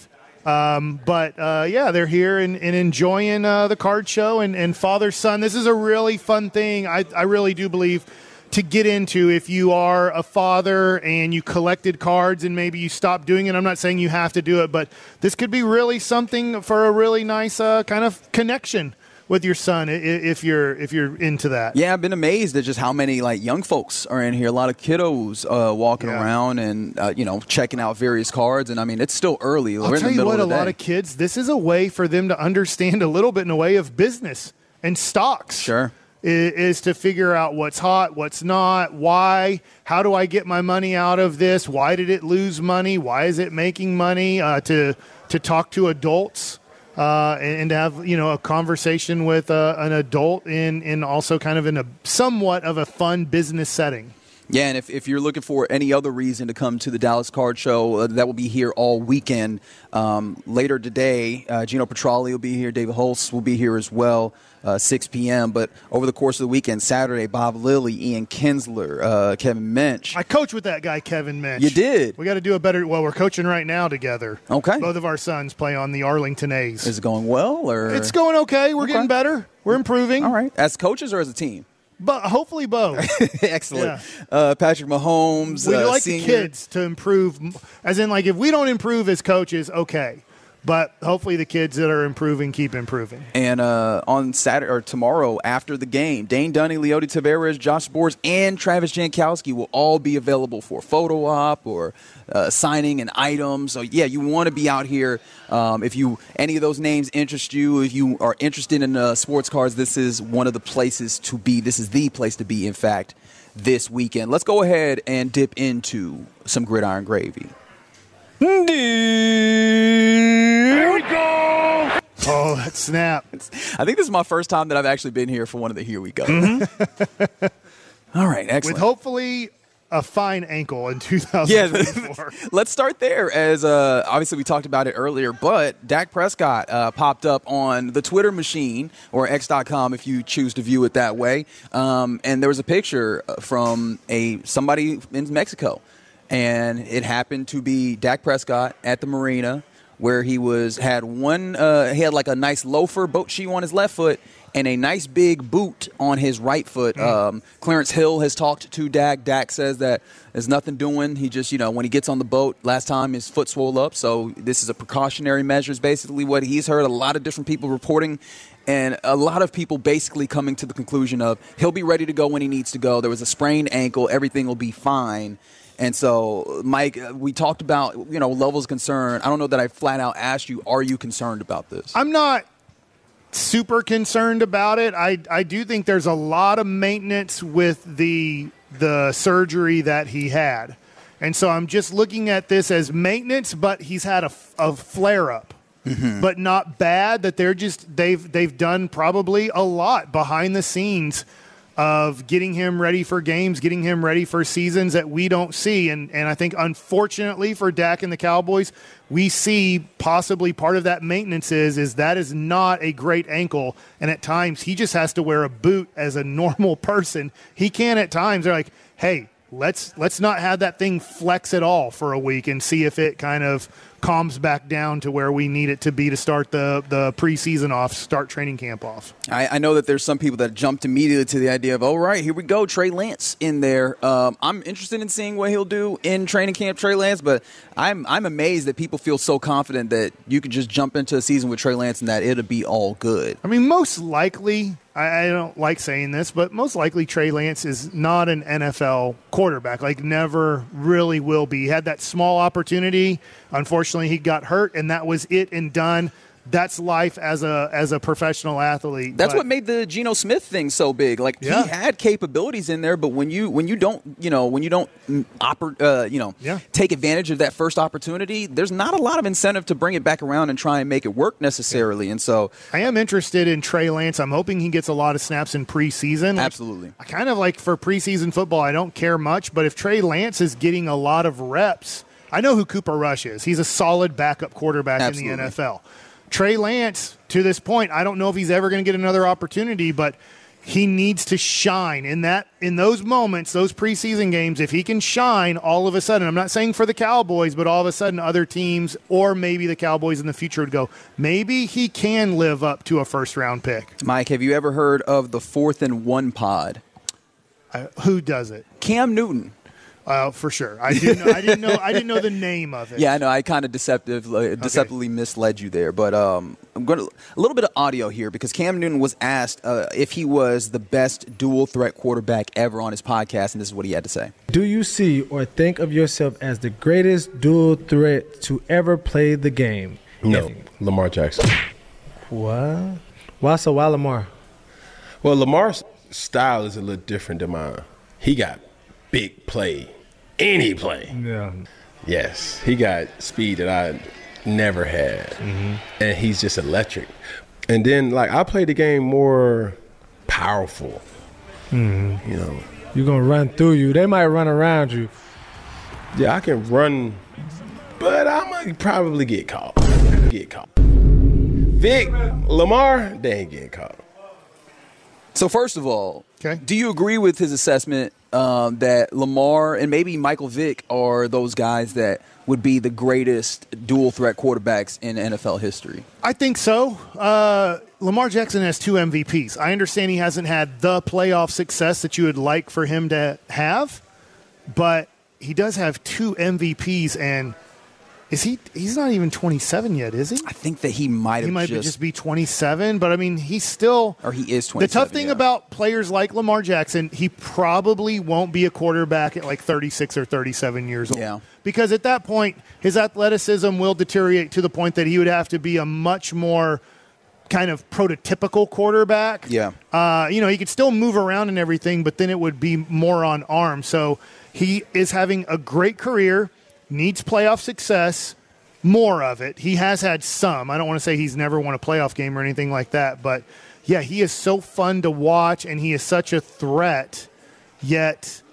Speaker 1: But they're here and enjoying the Card Show and father-son. This is a really fun thing. I really do believe to get into if you are a father and you collected cards and maybe you stopped doing it. I'm not saying you have to do it, but this could be really something for a really nice kind of connection with your son if you're into that.
Speaker 3: Yeah, I've been amazed at just how many young folks are in here. A lot of kiddos walking around and checking out various cards. And I mean, it's still early.
Speaker 1: I'll tell you what, a lot of kids, this is a way for them to understand a little bit in a way of business and stocks.
Speaker 3: Sure.
Speaker 1: Is to figure out what's hot, what's not, why, how do I get my money out of this? Why did it lose money? Why is it making money? To talk to adults. And to have, a conversation with an adult in also kind of in a somewhat of a fun business setting.
Speaker 3: Yeah, and if you're looking for any other reason to come to the Dallas Card Show, that will be here all weekend. Later today, Gino Petrali will be here. David Holtz will be here as well, 6 p.m. But over the course of the weekend, Saturday, Bob Lilly, Ian Kinsler, Kevin Mensch.
Speaker 1: I coached with that guy, Kevin Mensch.
Speaker 3: You did?
Speaker 1: We got to do a better – well, we're coaching right now together.
Speaker 3: Okay.
Speaker 1: Both of our sons play on the Arlington A's.
Speaker 3: Is it going well? Or
Speaker 1: it's going okay. We're getting better. We're improving.
Speaker 3: All right. As coaches or as a team?
Speaker 1: But hopefully both.
Speaker 3: Excellent. Yeah. Patrick Mahomes.
Speaker 1: We like
Speaker 3: senior.
Speaker 1: the kids to improve. As in, if we don't improve as coaches, okay. But hopefully the kids that are improving keep improving.
Speaker 3: And on Saturday or tomorrow after the game, Dane Dunny, Leody Taveras, Josh Sborz, and Travis Jankowski will all be available for photo op or signing an item. So, yeah, you want to be out here. If any of those names interest you, if you are interested in sports cards, this is one of the places to be. This is the place to be, in fact, this weekend. Let's go ahead and dip into some gridiron gravy.
Speaker 1: There we go. Oh, that snap.
Speaker 3: I think this is my first time that I've actually been here for one of the Here We Go.
Speaker 1: Mm-hmm.
Speaker 3: All right, excellent.
Speaker 1: With hopefully a fine ankle in 2024.
Speaker 3: Yeah, let's start there as obviously we talked about it earlier, but Dak Prescott popped up on the Twitter machine or X.com if you choose to view it that way. And there was a picture from somebody in Mexico. And it happened to be Dak Prescott at the marina where he had a nice loafer boat shoe on his left foot and a nice big boot on his right foot. Clarence Hill has talked to Dak. Dak says that there's nothing doing. He just, when he gets on the boat, last time his foot swelled up. So this is a precautionary measure is basically what he's heard. A lot of different people reporting and a lot of people basically coming to the conclusion of he'll be ready to go when he needs to go. There was a sprained ankle. Everything will be fine. And so, Mike, we talked about, levels of concern. I don't know that I flat out asked you, are you concerned about this?
Speaker 1: I'm not super concerned about it. I do think there's a lot of maintenance with the surgery that he had. And so I'm just looking at this as maintenance, but he's had a flare-up. Mm-hmm. But not bad that they've done probably a lot behind the scenes of getting him ready for games, getting him ready for seasons that we don't see. And I think, unfortunately, for Dak and the Cowboys, we see possibly part of that maintenance is that is not a great ankle. And at times, he just has to wear a boot as a normal person. He can at times. They're like, hey, let's not have that thing flex at all for a week and see if it kind of calms back down to where we need it to be to start the preseason off, start training camp off.
Speaker 3: I know that there's some people that jumped immediately to the idea of, all right, here we go, Trey Lance in there. I'm interested in seeing what he'll do in training camp, Trey Lance, but I'm amazed that people feel so confident that you could just jump into a season with Trey Lance and that it'll be all good.
Speaker 1: I mean, most likely, I don't like saying this, but most likely Trey Lance is not an NFL quarterback, like never really will be. He had that small opportunity. Unfortunately, he got hurt, and that was it and done. That's life as a professional athlete.
Speaker 3: That's what made the Geno Smith thing so big. Like he had capabilities in there, but when you don't take advantage of that first opportunity, there's not a lot of incentive to bring it back around and try and make it work necessarily. And so
Speaker 1: I am interested in Trey Lance. I'm hoping he gets a lot of snaps in preseason.
Speaker 3: Absolutely.
Speaker 1: I kind of like for preseason football, I don't care much, but if Trey Lance is getting a lot of reps, I know who Cooper Rush is. He's a solid backup quarterback in the NFL. Trey Lance, to this point, I don't know if he's ever going to get another opportunity, but he needs to shine in those moments, those preseason games. If he can shine, all of a sudden, I'm not saying for the Cowboys, but all of a sudden other teams or maybe the Cowboys in the future would go, maybe he can live up to a first-round pick.
Speaker 3: Mike, have you ever heard of the 4th and 1 pod?
Speaker 1: Who does it?
Speaker 3: Cam Newton.
Speaker 1: For sure. I didn't know the name of it.
Speaker 3: Yeah, I know. I kind of deceptively misled you there. But I'm going to a little bit of audio here because Cam Newton was asked if he was the best dual threat quarterback ever on his podcast, and this is what he had to say.
Speaker 8: Do you see or think of yourself as the greatest dual threat to ever play the game?
Speaker 9: No, Lamar Jackson.
Speaker 8: What? Why Lamar?
Speaker 9: Well, Lamar's style is a little different than mine. He got big play, any play.
Speaker 8: Yeah.
Speaker 9: Yes, he got speed that I never had, and he's just electric. And then, I play the game more powerful.
Speaker 8: You're gonna run through you. They might run around you.
Speaker 9: Yeah, I can run, but I might probably get caught. Vic, Lamar, they ain't getting caught.
Speaker 3: So first of all, do you agree with his assessment that Lamar and maybe Michael Vick are those guys that would be the greatest dual threat quarterbacks in NFL history?
Speaker 1: I think so. Lamar Jackson has 2 MVPs. I understand he hasn't had the playoff success that you would like for him to have, but he does have 2 MVPs, and he's not even 27 yet, is he?
Speaker 3: I think that he might
Speaker 1: just be 27, but I mean, he's still.
Speaker 3: Or he is 27.
Speaker 1: The tough thing about players like Lamar Jackson, he probably won't be a quarterback at 36 or 37 years old.
Speaker 3: Yeah.
Speaker 1: Because at that point, his athleticism will deteriorate to the point that he would have to be a much more kind of prototypical quarterback.
Speaker 3: Yeah.
Speaker 1: He could still move around and everything, but then it would be more on arm. So he is having a great career. Needs playoff success, more of it. He has had some. I don't want to say he's never won a playoff game or anything like that, but yeah, he is so fun to watch, and he is such a threat, yet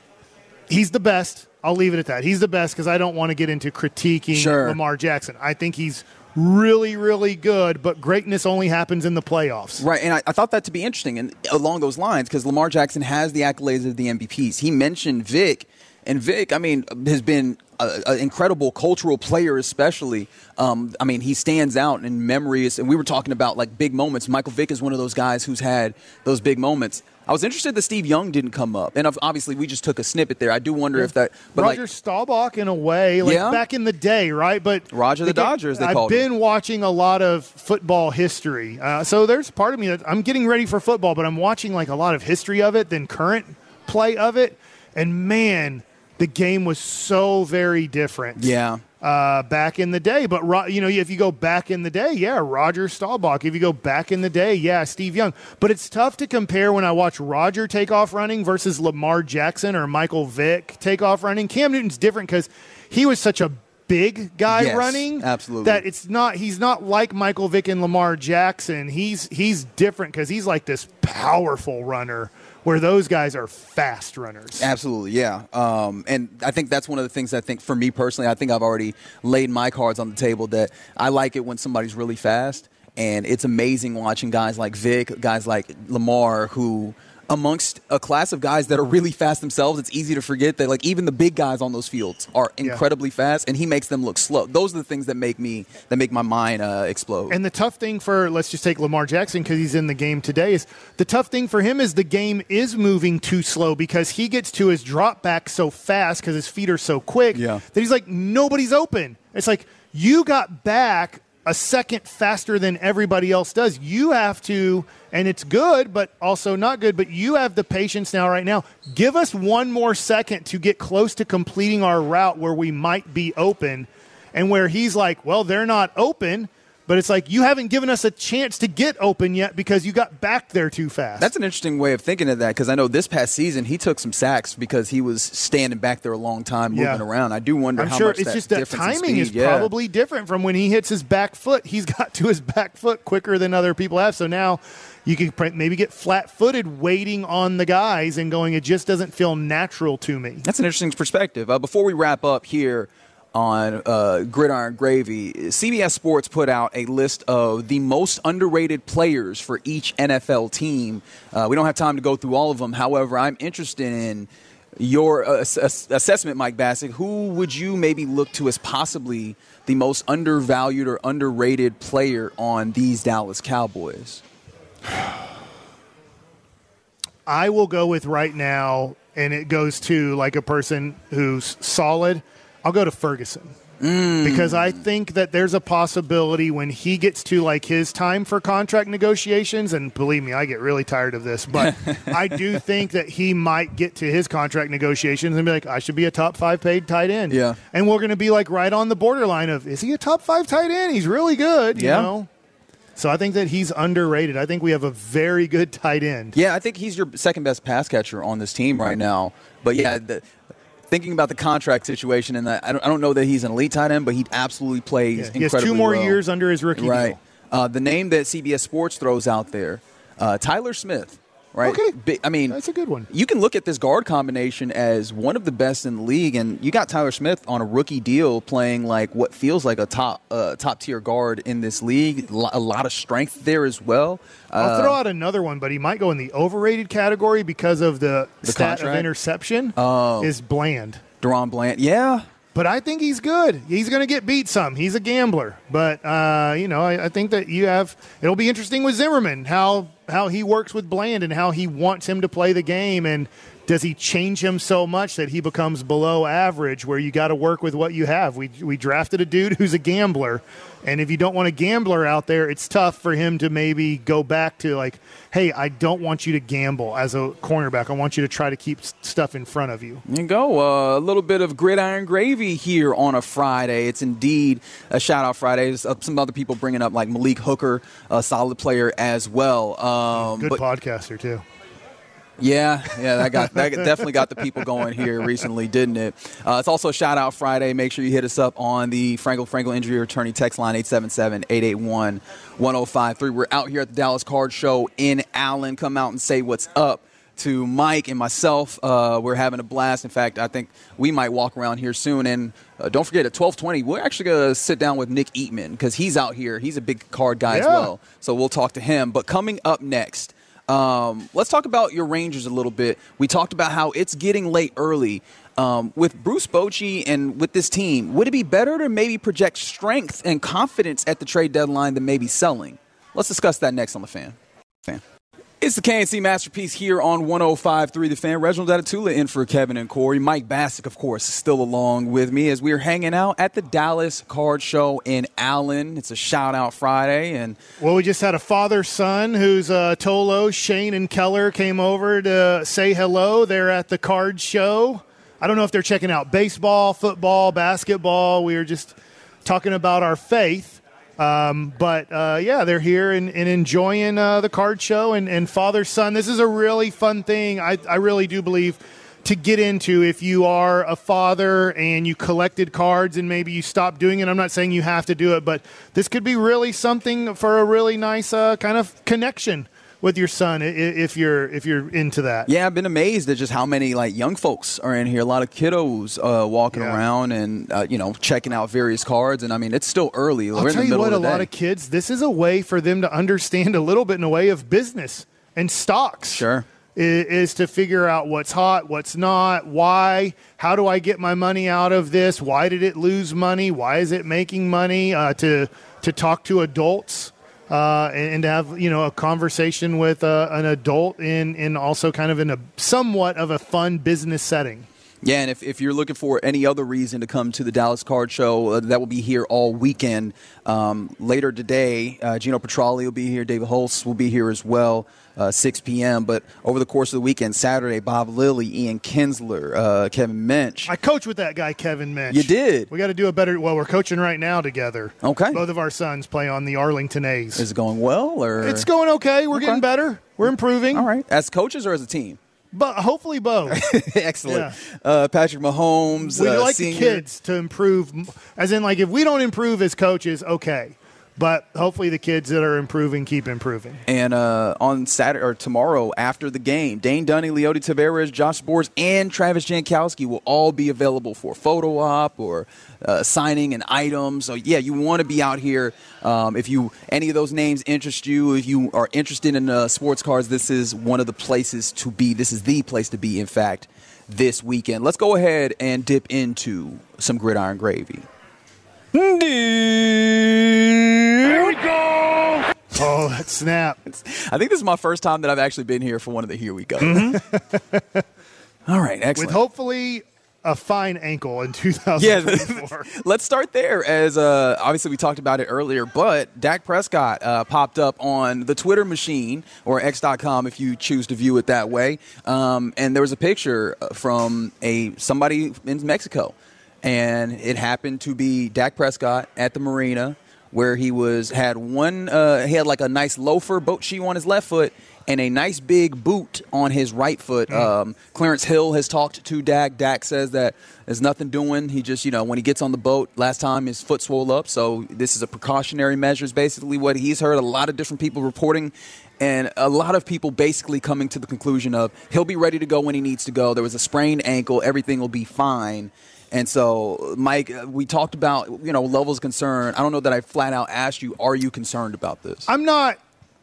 Speaker 1: he's the best. I'll leave it at that. He's the best because I don't want to get into critiquing Lamar Jackson. I think he's really, really good, but greatness only happens in the playoffs.
Speaker 3: Right, and I thought that to be interesting and along those lines because Lamar Jackson has the accolades of the MVPs. He mentioned Vic, and Vic, has been an incredible cultural player, especially. He stands out in memories, and we were talking about big moments. Michael Vick is one of those guys who's had those big moments. I was interested that Steve Young didn't come up, and obviously we just took a snippet there. I do wonder if that. But
Speaker 1: Roger Staubach, in a way, back in the day, right? But
Speaker 3: Roger the Dodger, as they called him.
Speaker 1: I've been watching a lot of football history, so there's part of me that I'm getting ready for football, but I'm watching a lot of history of it than current play of it, and man. The game was so very different.
Speaker 3: Yeah.
Speaker 1: Back in the day. But, if you go back in the day, Roger Staubach. If you go back in the day, Steve Young. But it's tough to compare when I watch Roger take off running versus Lamar Jackson or Michael Vick take off running. Cam Newton's different because he was such a big guy running.
Speaker 3: Absolutely.
Speaker 1: That he's not like Michael Vick and Lamar Jackson. He's different because he's like this powerful runner. Where those guys are fast runners.
Speaker 3: Absolutely, yeah. And I think that's one of the things for me personally, I think I've already laid my cards on the table that I like it when somebody's really fast. And it's amazing watching guys like Vic, guys like Lamar who amongst a class of guys that are really fast themselves. It's easy to forget that, like, even the big guys on those fields are incredibly fast, and he makes them look slow. Those are the things that make my mind explode.
Speaker 1: And the tough thing for, let's just take Lamar Jackson because he's in the game today, is the tough thing for him is the game is moving too slow because he gets to his drop back so fast because his feet are so quick that he's like, nobody's open. It's like, you got back a second faster than everybody else does. You have to, and it's good, but also not good, but you have the patience now right now. Give us one more second to get close to completing our route where we might be open, and where he's like, well, they're not open, but it's like, you haven't given us a chance to get open yet because you got back there too fast.
Speaker 3: That's an interesting way of thinking of that, because I know this past season he took some sacks because he was standing back there a long time moving around. I do wonder how much
Speaker 1: it's just that timing is probably different from when he hits his back foot. He's got to his back foot quicker than other people have. So now you can maybe get flat-footed waiting on the guys and going, it just doesn't feel natural to me.
Speaker 3: That's an interesting perspective. Before we wrap up here on Gridiron Gravy, CBS Sports put out a list of the most underrated players for each NFL team. We don't have time to go through all of them. However, I'm interested in your assessment, Mike Bassick. Who would you maybe look to as possibly the most undervalued or underrated player on these Dallas Cowboys?
Speaker 1: I will go with right now, and it goes to like a person who's solid. I'll go to Ferguson because I think that there's a possibility when he gets to like his time for contract negotiations, and believe me, I get really tired of this, but I do think that he might get to his contract negotiations and be like, I should be a top 5 paid tight end.
Speaker 3: Yeah.
Speaker 1: And we're going to be like right on the borderline of, is he a top 5 tight end? He's really good, you know? So I think that he's underrated. I think we have a very good tight end.
Speaker 3: Yeah, I think he's your second best pass catcher on this team right now. But yeah, thinking about the contract situation, and I don't know that he's an elite tight end, but he absolutely plays incredibly well.
Speaker 1: He has 2 more years under his rookie deal.
Speaker 3: The name that CBS Sports throws out there, Tyler Smith. Right?
Speaker 1: Okay. I mean, that's a good one.
Speaker 3: You can look at this guard combination as one of the best in the league, and you got Tyler Smith on a rookie deal playing like what feels like a top tier guard in this league. A lot of strength there as well.
Speaker 1: I'll throw out another one, but he might go in the overrated category because of the stat
Speaker 3: contract?
Speaker 1: Of interception. Is Bland.
Speaker 3: Deron Bland. Yeah.
Speaker 1: But I think he's good. He's going to get beat some. He's a gambler. But, I think that it'll be interesting with Zimmerman, how he works with Bland and how he wants him to play the game. And does he change him so much that he becomes below average where you got to work with what you have? We drafted a dude who's a gambler. And if you don't want a gambler out there, it's tough for him to maybe go back to like, hey, I don't want you to gamble as a cornerback. I want you to try to keep stuff in front of you.
Speaker 3: You go. A little bit of Gridiron Gravy here on a Friday. It's indeed a shout-out Friday. Some other people bringing up like Malik Hooker, a solid player as well.
Speaker 1: Good podcaster, too.
Speaker 3: Yeah, that definitely got the people going here recently, didn't it? It's also a shout-out Friday. Make sure you hit us up on the Frankel Injury Attorney text line, 877-881-1053. We're out here at the Dallas Card Show in Allen. Come out and say what's up to Mike and myself. We're having a blast. In fact, I think we might walk around here soon. And don't forget, at 12:20, we're actually going to sit down with Nick Eatman because he's out here. He's a big card guy as well. So we'll talk to him. But coming up next, let's talk about your Rangers a little bit. We talked about how it's getting late early. With Bruce Bochy and with this team, would it be better to maybe project strength and confidence at the trade deadline than maybe selling? Let's discuss that next on The Fan. It's the KNC Masterpiece here on 105.3 The Fan. Reginald Atatula in for Kevin and Corey. Mike Bassick, of course, is still along with me as we're hanging out at the Dallas Card Show in Allen. It's a shout-out Friday.
Speaker 1: Well, we just had a father-son who's Tolo, Shane, and Keller came over to say hello. They're at the Card Show. I don't know if they're checking out baseball, football, basketball. We were just talking about our faith. But they're here and enjoying the Card Show and father-son. This is a really fun thing. I really do believe to get into if you are a father and you collected cards and maybe you stopped doing it. I'm not saying you have to do it, but this could be really something for a really nice kind of connection with your son if you're into that.
Speaker 3: Yeah, I've been amazed at just how many like young folks are in here. A lot of kiddos walking around and checking out various cards. And I mean, it's still early.
Speaker 1: I'll tell you what, a lot of kids, this is a way for them to understand a little bit in a way of business and stocks.
Speaker 3: Sure.
Speaker 1: is to figure out what's hot, what's not, why, how do I get my money out of this, why did it lose money, why is it making money, to talk to adults and to have, a conversation with an adult in also kind of in a somewhat of a fun business setting.
Speaker 3: Yeah, and if you're looking for any other reason to come to the Dallas Card Show, that will be here all weekend. Later today, Gino Petralli will be here. David Holtz will be here as well, 6 p.m. But over the course of the weekend, Saturday, Bob Lilly, Ian Kinsler, Kevin Minch.
Speaker 1: I coached with that guy, Kevin Minch.
Speaker 3: You did?
Speaker 1: We got to do a better – well, we're coaching right now together.
Speaker 3: Okay.
Speaker 1: Both of our sons play on the Arlington A's.
Speaker 3: Is it going well? Or
Speaker 1: it's going okay. We're getting better. We're improving.
Speaker 3: All right. As coaches or as a team?
Speaker 1: But hopefully both.
Speaker 3: Excellent. Yeah. Patrick Mahomes.
Speaker 1: We like
Speaker 3: senior.
Speaker 1: the kids to improve. As in, like, if we don't improve as coaches, okay. But hopefully the kids that are improving keep improving.
Speaker 3: And on Saturday or tomorrow after the game, Dane Dunning, Leody Taveras, Josh Borges, and Travis Jankowski will all be available for photo op or signing an item. So, yeah, you want to be out here. If any of those names interest you, if you are interested in sports cards, this is one of the places to be. This is the place to be, in fact, this weekend. Let's go ahead and dip into some gridiron gravy.
Speaker 1: There we go. Oh, that snap.
Speaker 3: I think this is my first time that I've actually been here for one of the Here We Go.
Speaker 1: Mm-hmm.
Speaker 3: All right, excellent.
Speaker 1: With hopefully a fine ankle in 2024.
Speaker 3: Yeah, let's start there as obviously we talked about it earlier, but Dak Prescott popped up on the Twitter machine or X.com if you choose to view it that way. And there was a picture from somebody in Mexico. And it happened to be Dak Prescott at the marina where he had like a nice loafer boat shoe on his left foot and a nice big boot on his right foot. Clarence Hill has talked to Dak. Dak says that there's nothing doing. He just, when he gets on the boat, last time his foot swelled up. So this is a precautionary measure is basically what he's heard. A lot of different people reporting and a lot of people basically coming to the conclusion of he'll be ready to go when he needs to go. There was a sprained ankle. Everything will be fine. And so, Mike, we talked about, levels of concern. I don't know that I flat out asked you, are you concerned about this?
Speaker 1: I'm not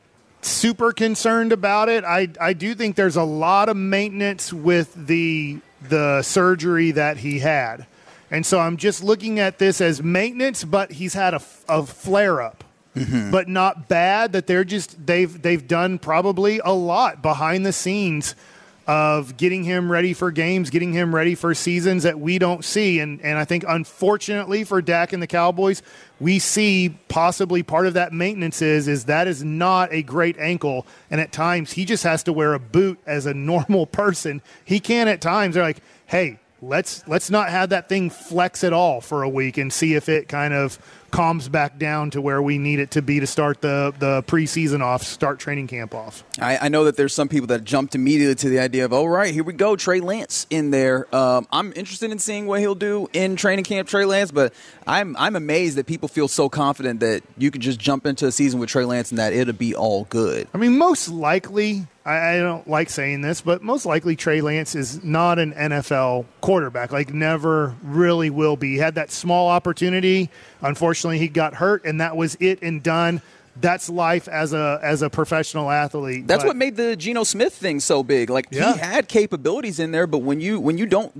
Speaker 1: super concerned about it. I do think there's a lot of maintenance with the surgery that he had. And so I'm just looking at this as maintenance, but he's had a flare-up. Mm-hmm. But not bad that they've done probably a lot behind the scenes of getting him ready for games, getting him ready for seasons that we don't see. And I think, unfortunately, for Dak and the Cowboys, we see possibly part of that maintenance is that is not a great ankle. And at times, he just has to wear a boot as a normal person. He can at times. They're like, hey, let's not have that thing flex at all for a week and see if it kind of calms back down to where we need it to be to start the preseason off, start training camp off.
Speaker 3: I know that there's some people that jumped immediately to the idea of, all right, here we go, Trey Lance in there. I'm interested in seeing what he'll do in training camp, Trey Lance, but I'm amazed that people feel so confident that you can just jump into a season with Trey Lance and that it'll be all good.
Speaker 1: I mean, most likely, I don't like saying this, but most likely Trey Lance is not an NFL quarterback, like never really will be. He had that small opportunity. Unfortunately, he got hurt, and that was it and done. That's life as a professional athlete.
Speaker 3: That's what made the Geno Smith thing so big. Like he had capabilities in there, but when you don't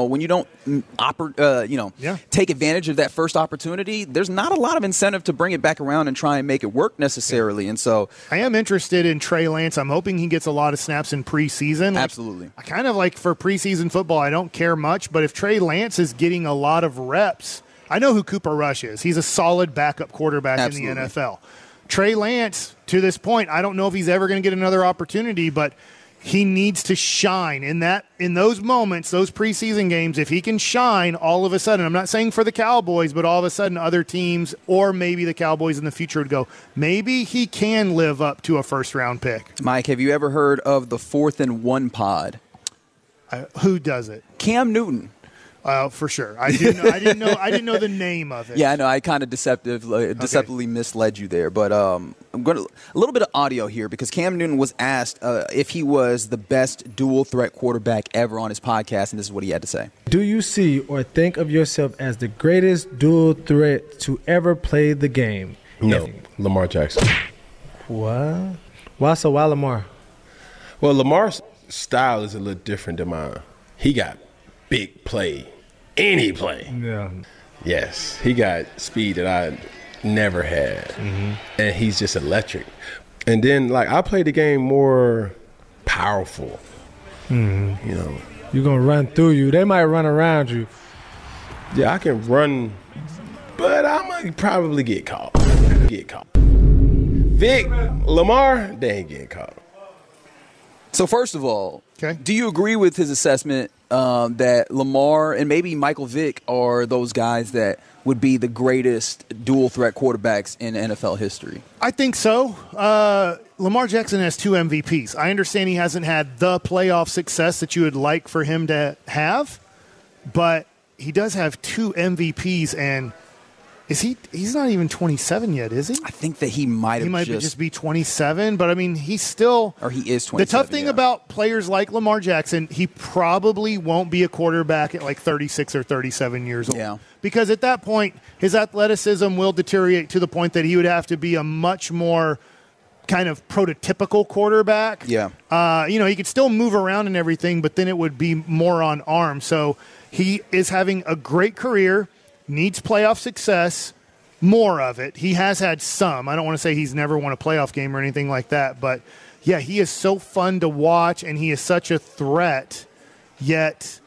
Speaker 3: take advantage of that first opportunity, there's not a lot of incentive to bring it back around and try and make it work necessarily. And so
Speaker 1: I am interested in Trey Lance. I'm hoping he gets a lot of snaps in preseason.
Speaker 3: Absolutely.
Speaker 1: I kind of like for preseason football, I don't care much, but if Trey Lance is getting a lot of reps, I know who Cooper Rush is. He's a solid backup quarterback in the NFL. Trey Lance, to this point, I don't know if he's ever going to get another opportunity, but he needs to shine in those moments, those preseason games. If he can shine all of a sudden, I'm not saying for the Cowboys, but all of a sudden other teams or maybe the Cowboys in the future would go, maybe he can live up to a first-round pick.
Speaker 3: Mike, have you ever heard of the 4th and 1 pod?
Speaker 1: Who does it?
Speaker 3: Cam Newton.
Speaker 1: For sure. I didn't know the name of it.
Speaker 3: Yeah, I know. I kind of deceptively misled you there. But I'm going to a little bit of audio here because Cam Newton was asked if he was the best dual threat quarterback ever on his podcast, and this is what he had to say.
Speaker 8: Do you see or think of yourself as the greatest dual threat to ever play the game?
Speaker 9: No, Lamar Jackson.
Speaker 8: What? Why so? Why Lamar?
Speaker 9: Well, Lamar style is a little different than mine. He got big play, any play.
Speaker 8: Yeah.
Speaker 9: Yes, he got speed that I never had, and he's just electric. And then, like, I play the game more powerful. You know,
Speaker 8: you're gonna run through you. They might run around you.
Speaker 9: Yeah, I can run, but I might probably get caught. Vic, Lamar, they ain't getting caught.
Speaker 3: So first of all, do you agree with his assessment that Lamar and maybe Michael Vick are those guys that would be the greatest dual threat quarterbacks in NFL history?
Speaker 1: I think so. Lamar Jackson has 2 MVPs. I understand he hasn't had the playoff success that you would like for him to have, but he does have 2 MVPs, and he's not even 27 yet, is he?
Speaker 3: I think that he might
Speaker 1: just be 27, but I mean, he's still,
Speaker 3: or he is 27.
Speaker 1: The tough thing about players like Lamar Jackson, he probably won't be a quarterback at like 36 or 37 years old.
Speaker 3: Yeah.
Speaker 1: Because at that point, his athleticism will deteriorate to the point that he would have to be a much more kind of prototypical quarterback.
Speaker 3: Yeah.
Speaker 1: He could still move around and everything, but then it would be more on arm. So he is having a great career. Needs playoff success, more of it. He has had some. I don't want to say he's never won a playoff game or anything like that, but, yeah, he is so fun to watch, and he is such a threat, yet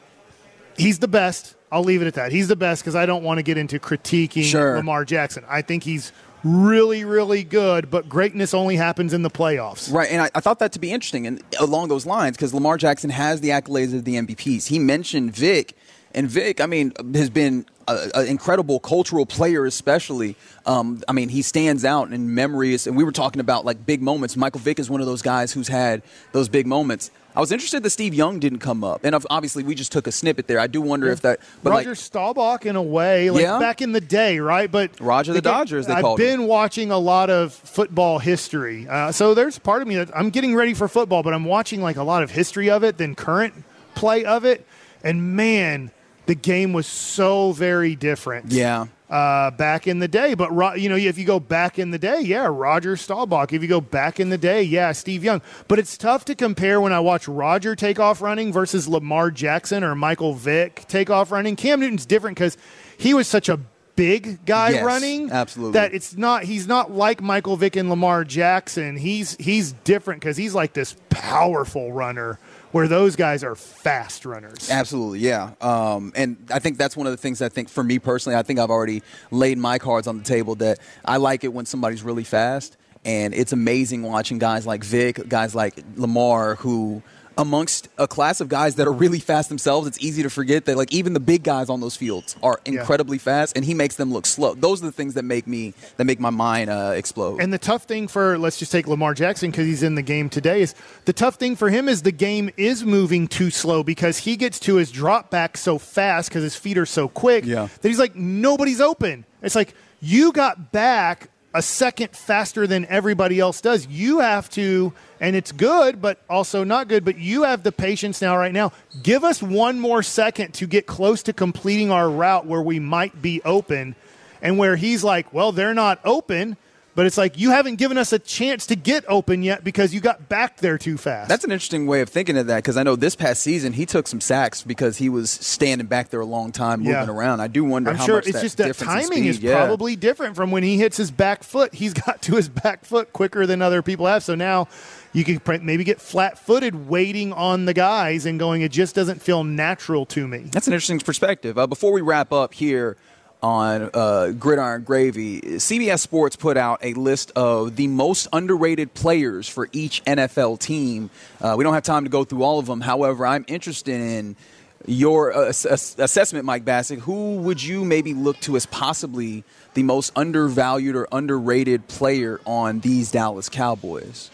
Speaker 1: he's the best. I'll leave it at that. He's the best because I don't want to get into critiquing Lamar Jackson. I think he's really, really good, but greatness only happens in the playoffs.
Speaker 3: Right, and I thought that to be interesting and along those lines because Lamar Jackson has the accolades of the MVPs. He mentioned Vic, and Vic, I mean, has been an incredible cultural player, especially. I mean, he stands out in memories, and we were talking about, like, big moments. Michael Vick is one of those guys who's had those big moments. I was interested that Steve Young didn't come up, and obviously we just took a snippet there. I do wonder if that. But
Speaker 1: Roger Staubach, in a way, back in the day, right? But
Speaker 3: Roger the Dodger, as they called him.
Speaker 1: I've been watching a lot of football history, so there's part of me that I'm getting ready for football, but I'm watching like a lot of history of it than current play of it, and man, the game was so very different.
Speaker 3: Yeah.
Speaker 1: Back in the day. But, if you go back in the day, Roger Staubach. If you go back in the day, Steve Young. But it's tough to compare when I watch Roger take off running versus Lamar Jackson or Michael Vick take off running. Cam Newton's different because he was such a big guy running.
Speaker 3: Absolutely.
Speaker 1: That he's not like Michael Vick and Lamar Jackson. He's different because he's like this powerful runner, where those guys are fast runners.
Speaker 3: Absolutely, yeah. And I think that's one of the things I think for me personally, I think I've already laid my cards on the table that I like it when somebody's really fast. And it's amazing watching guys like Vic, guys like Lamar, who amongst a class of guys that are really fast themselves, it's easy to forget that, like, even the big guys on those fields are incredibly fast, and he makes them look slow. Those are the things that make my mind explode.
Speaker 1: And the tough thing for, let's just take Lamar Jackson because he's in the game today, is the tough thing for him is the game is moving too slow because he gets to his drop back so fast because his feet are so quick that he's like, nobody's open. It's like, you got back a second faster than everybody else does. You have to, and it's good, but also not good, but you have the patience now right now. Give us one more second to get close to completing our route where we might be open, and where he's like, well, they're not open, but it's like, you haven't given us a chance to get open yet because you got back there too fast.
Speaker 3: That's an interesting way of thinking of that because I know this past season he took some sacks because he was standing back there a long time moving around. I do wonder how much
Speaker 1: it's just that timing is probably different from when he hits his back foot. He's got to his back foot quicker than other people have. So now you can maybe get flat-footed waiting on the guys and going, it just doesn't feel natural to me.
Speaker 3: That's an interesting perspective. Before we wrap up here on Gridiron Gravy, CBS Sports put out a list of the most underrated players for each NFL team. We don't have time to go through all of them. However, I'm interested in your assessment, Mike Bassett. Who would you maybe look to as possibly the most undervalued or underrated player on these Dallas Cowboys?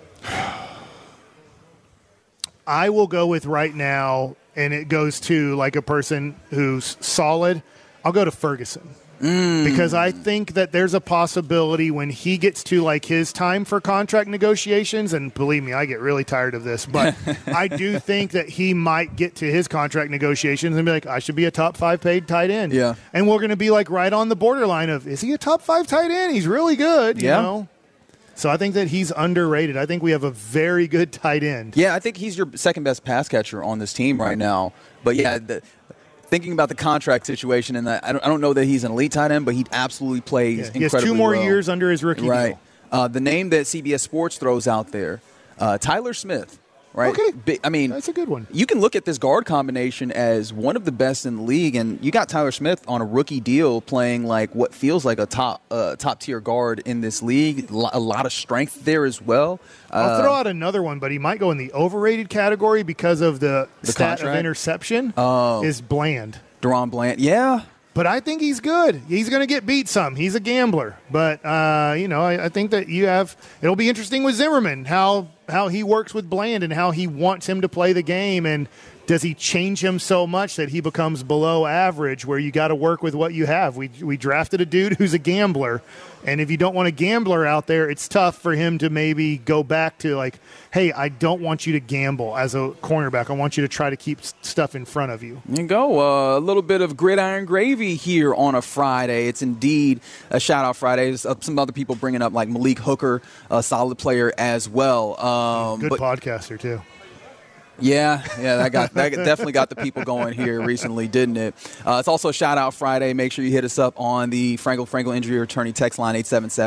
Speaker 1: I will go with right now, and it goes to like a person who's solid. I'll go to Ferguson because I think that there's a possibility when he gets to like his time for contract negotiations, and believe me, I get really tired of this, but I do think that he might get to his contract negotiations and be like, I should be a top 5 paid tight end.
Speaker 3: Yeah.
Speaker 1: And we're going to be like right on the borderline of, is he a top 5 tight end? He's really good, you know? So I think that he's underrated. I think we have a very good tight end.
Speaker 3: Yeah, I think he's your second best pass catcher on this team right now. But yeah, thinking about the contract situation, and I don't know that he's an elite tight end, but he absolutely plays incredibly well.
Speaker 1: He has 2 more years under his rookie deal.
Speaker 3: The name that CBS Sports throws out there, Tyler Smith. Right.
Speaker 1: Okay. I mean, that's a good one.
Speaker 3: You can look at this guard combination as one of the best in the league, and you got Tyler Smith on a rookie deal playing like what feels like a top tier guard in this league. A lot of strength there as well.
Speaker 1: I'll throw out another one, but he might go in the overrated category because of the stat contract of interception. Is Bland.
Speaker 3: Deron Bland. Yeah.
Speaker 1: But I think he's good. He's going to get beat some. He's a gambler. But, I think that it'll be interesting with Zimmerman, how he works with Bland and how he wants him to play the game. And does he change him so much that he becomes below average where you got to work with what you have? We drafted a dude who's a gambler. And if you don't want a gambler out there, it's tough for him to maybe go back to like, hey, I don't want you to gamble as a cornerback. I want you to try to keep stuff in front of you.
Speaker 3: There you go. A little bit of gridiron gravy here on a Friday. It's indeed a shout-out Friday. Some other people bringing up like Malik Hooker, a solid player as well.
Speaker 1: Good podcaster, too.
Speaker 3: Yeah, that definitely got the people going here recently, didn't it? It's also a shout-out Friday. Make sure you hit us up on the Frankel Injury Attorney text line,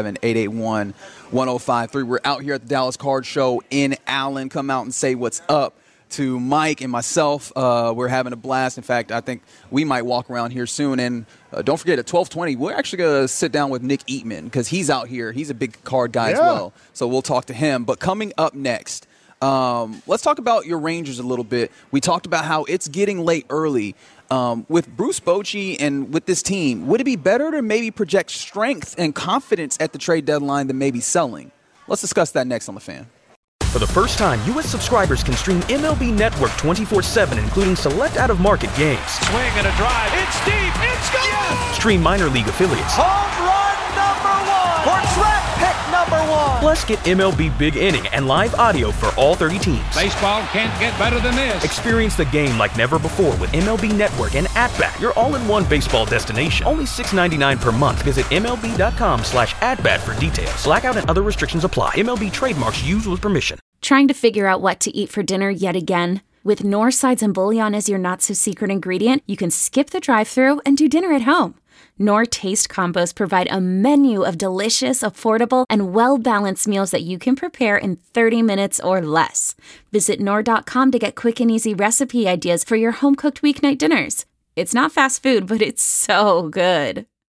Speaker 3: 877-881-1053. We're out here at the Dallas Card Show in Allen. Come out and say what's up to Mike and myself. We're having a blast. In fact, I think we might walk around here soon. And don't forget, at 12:20, we're actually going to sit down with Nick Eatman because he's out here. He's a big card guy as well. So we'll talk to him. But coming up next, let's talk about your Rangers a little bit. We talked about how it's getting late early. With Bruce Bochy and with this team, would it be better to maybe project strength and confidence at the trade deadline than maybe selling? Let's discuss that next on The Fan.
Speaker 10: For the first time, U.S. subscribers can stream MLB Network 24/7, including select out-of-market games.
Speaker 6: Swing and a drive. It's deep. It's gone. Yes!
Speaker 10: Stream minor league affiliates.
Speaker 11: Home run #1 for draft pick #1.
Speaker 10: Plus, get MLB Big Inning and live audio for all 30 teams.
Speaker 6: Baseball can't get better than this.
Speaker 10: Experience the game like never before with MLB Network and At-Bat, your all-in-one baseball destination. Only $6.99 per month. Visit MLB.com/at-bat for details. Blackout and other restrictions apply. MLB trademarks used with permission.
Speaker 12: Trying to figure out what to eat for dinner yet again? With Knorr Sides and Bouillon as your not-so-secret ingredient, you can skip the drive-thru and do dinner at home. Knorr Taste Combos provide a menu of delicious, affordable, and well-balanced meals that you can prepare in 30 minutes or less. Visit Knorr.com to get quick and easy recipe ideas for your home-cooked weeknight dinners. It's not fast food, but it's so good.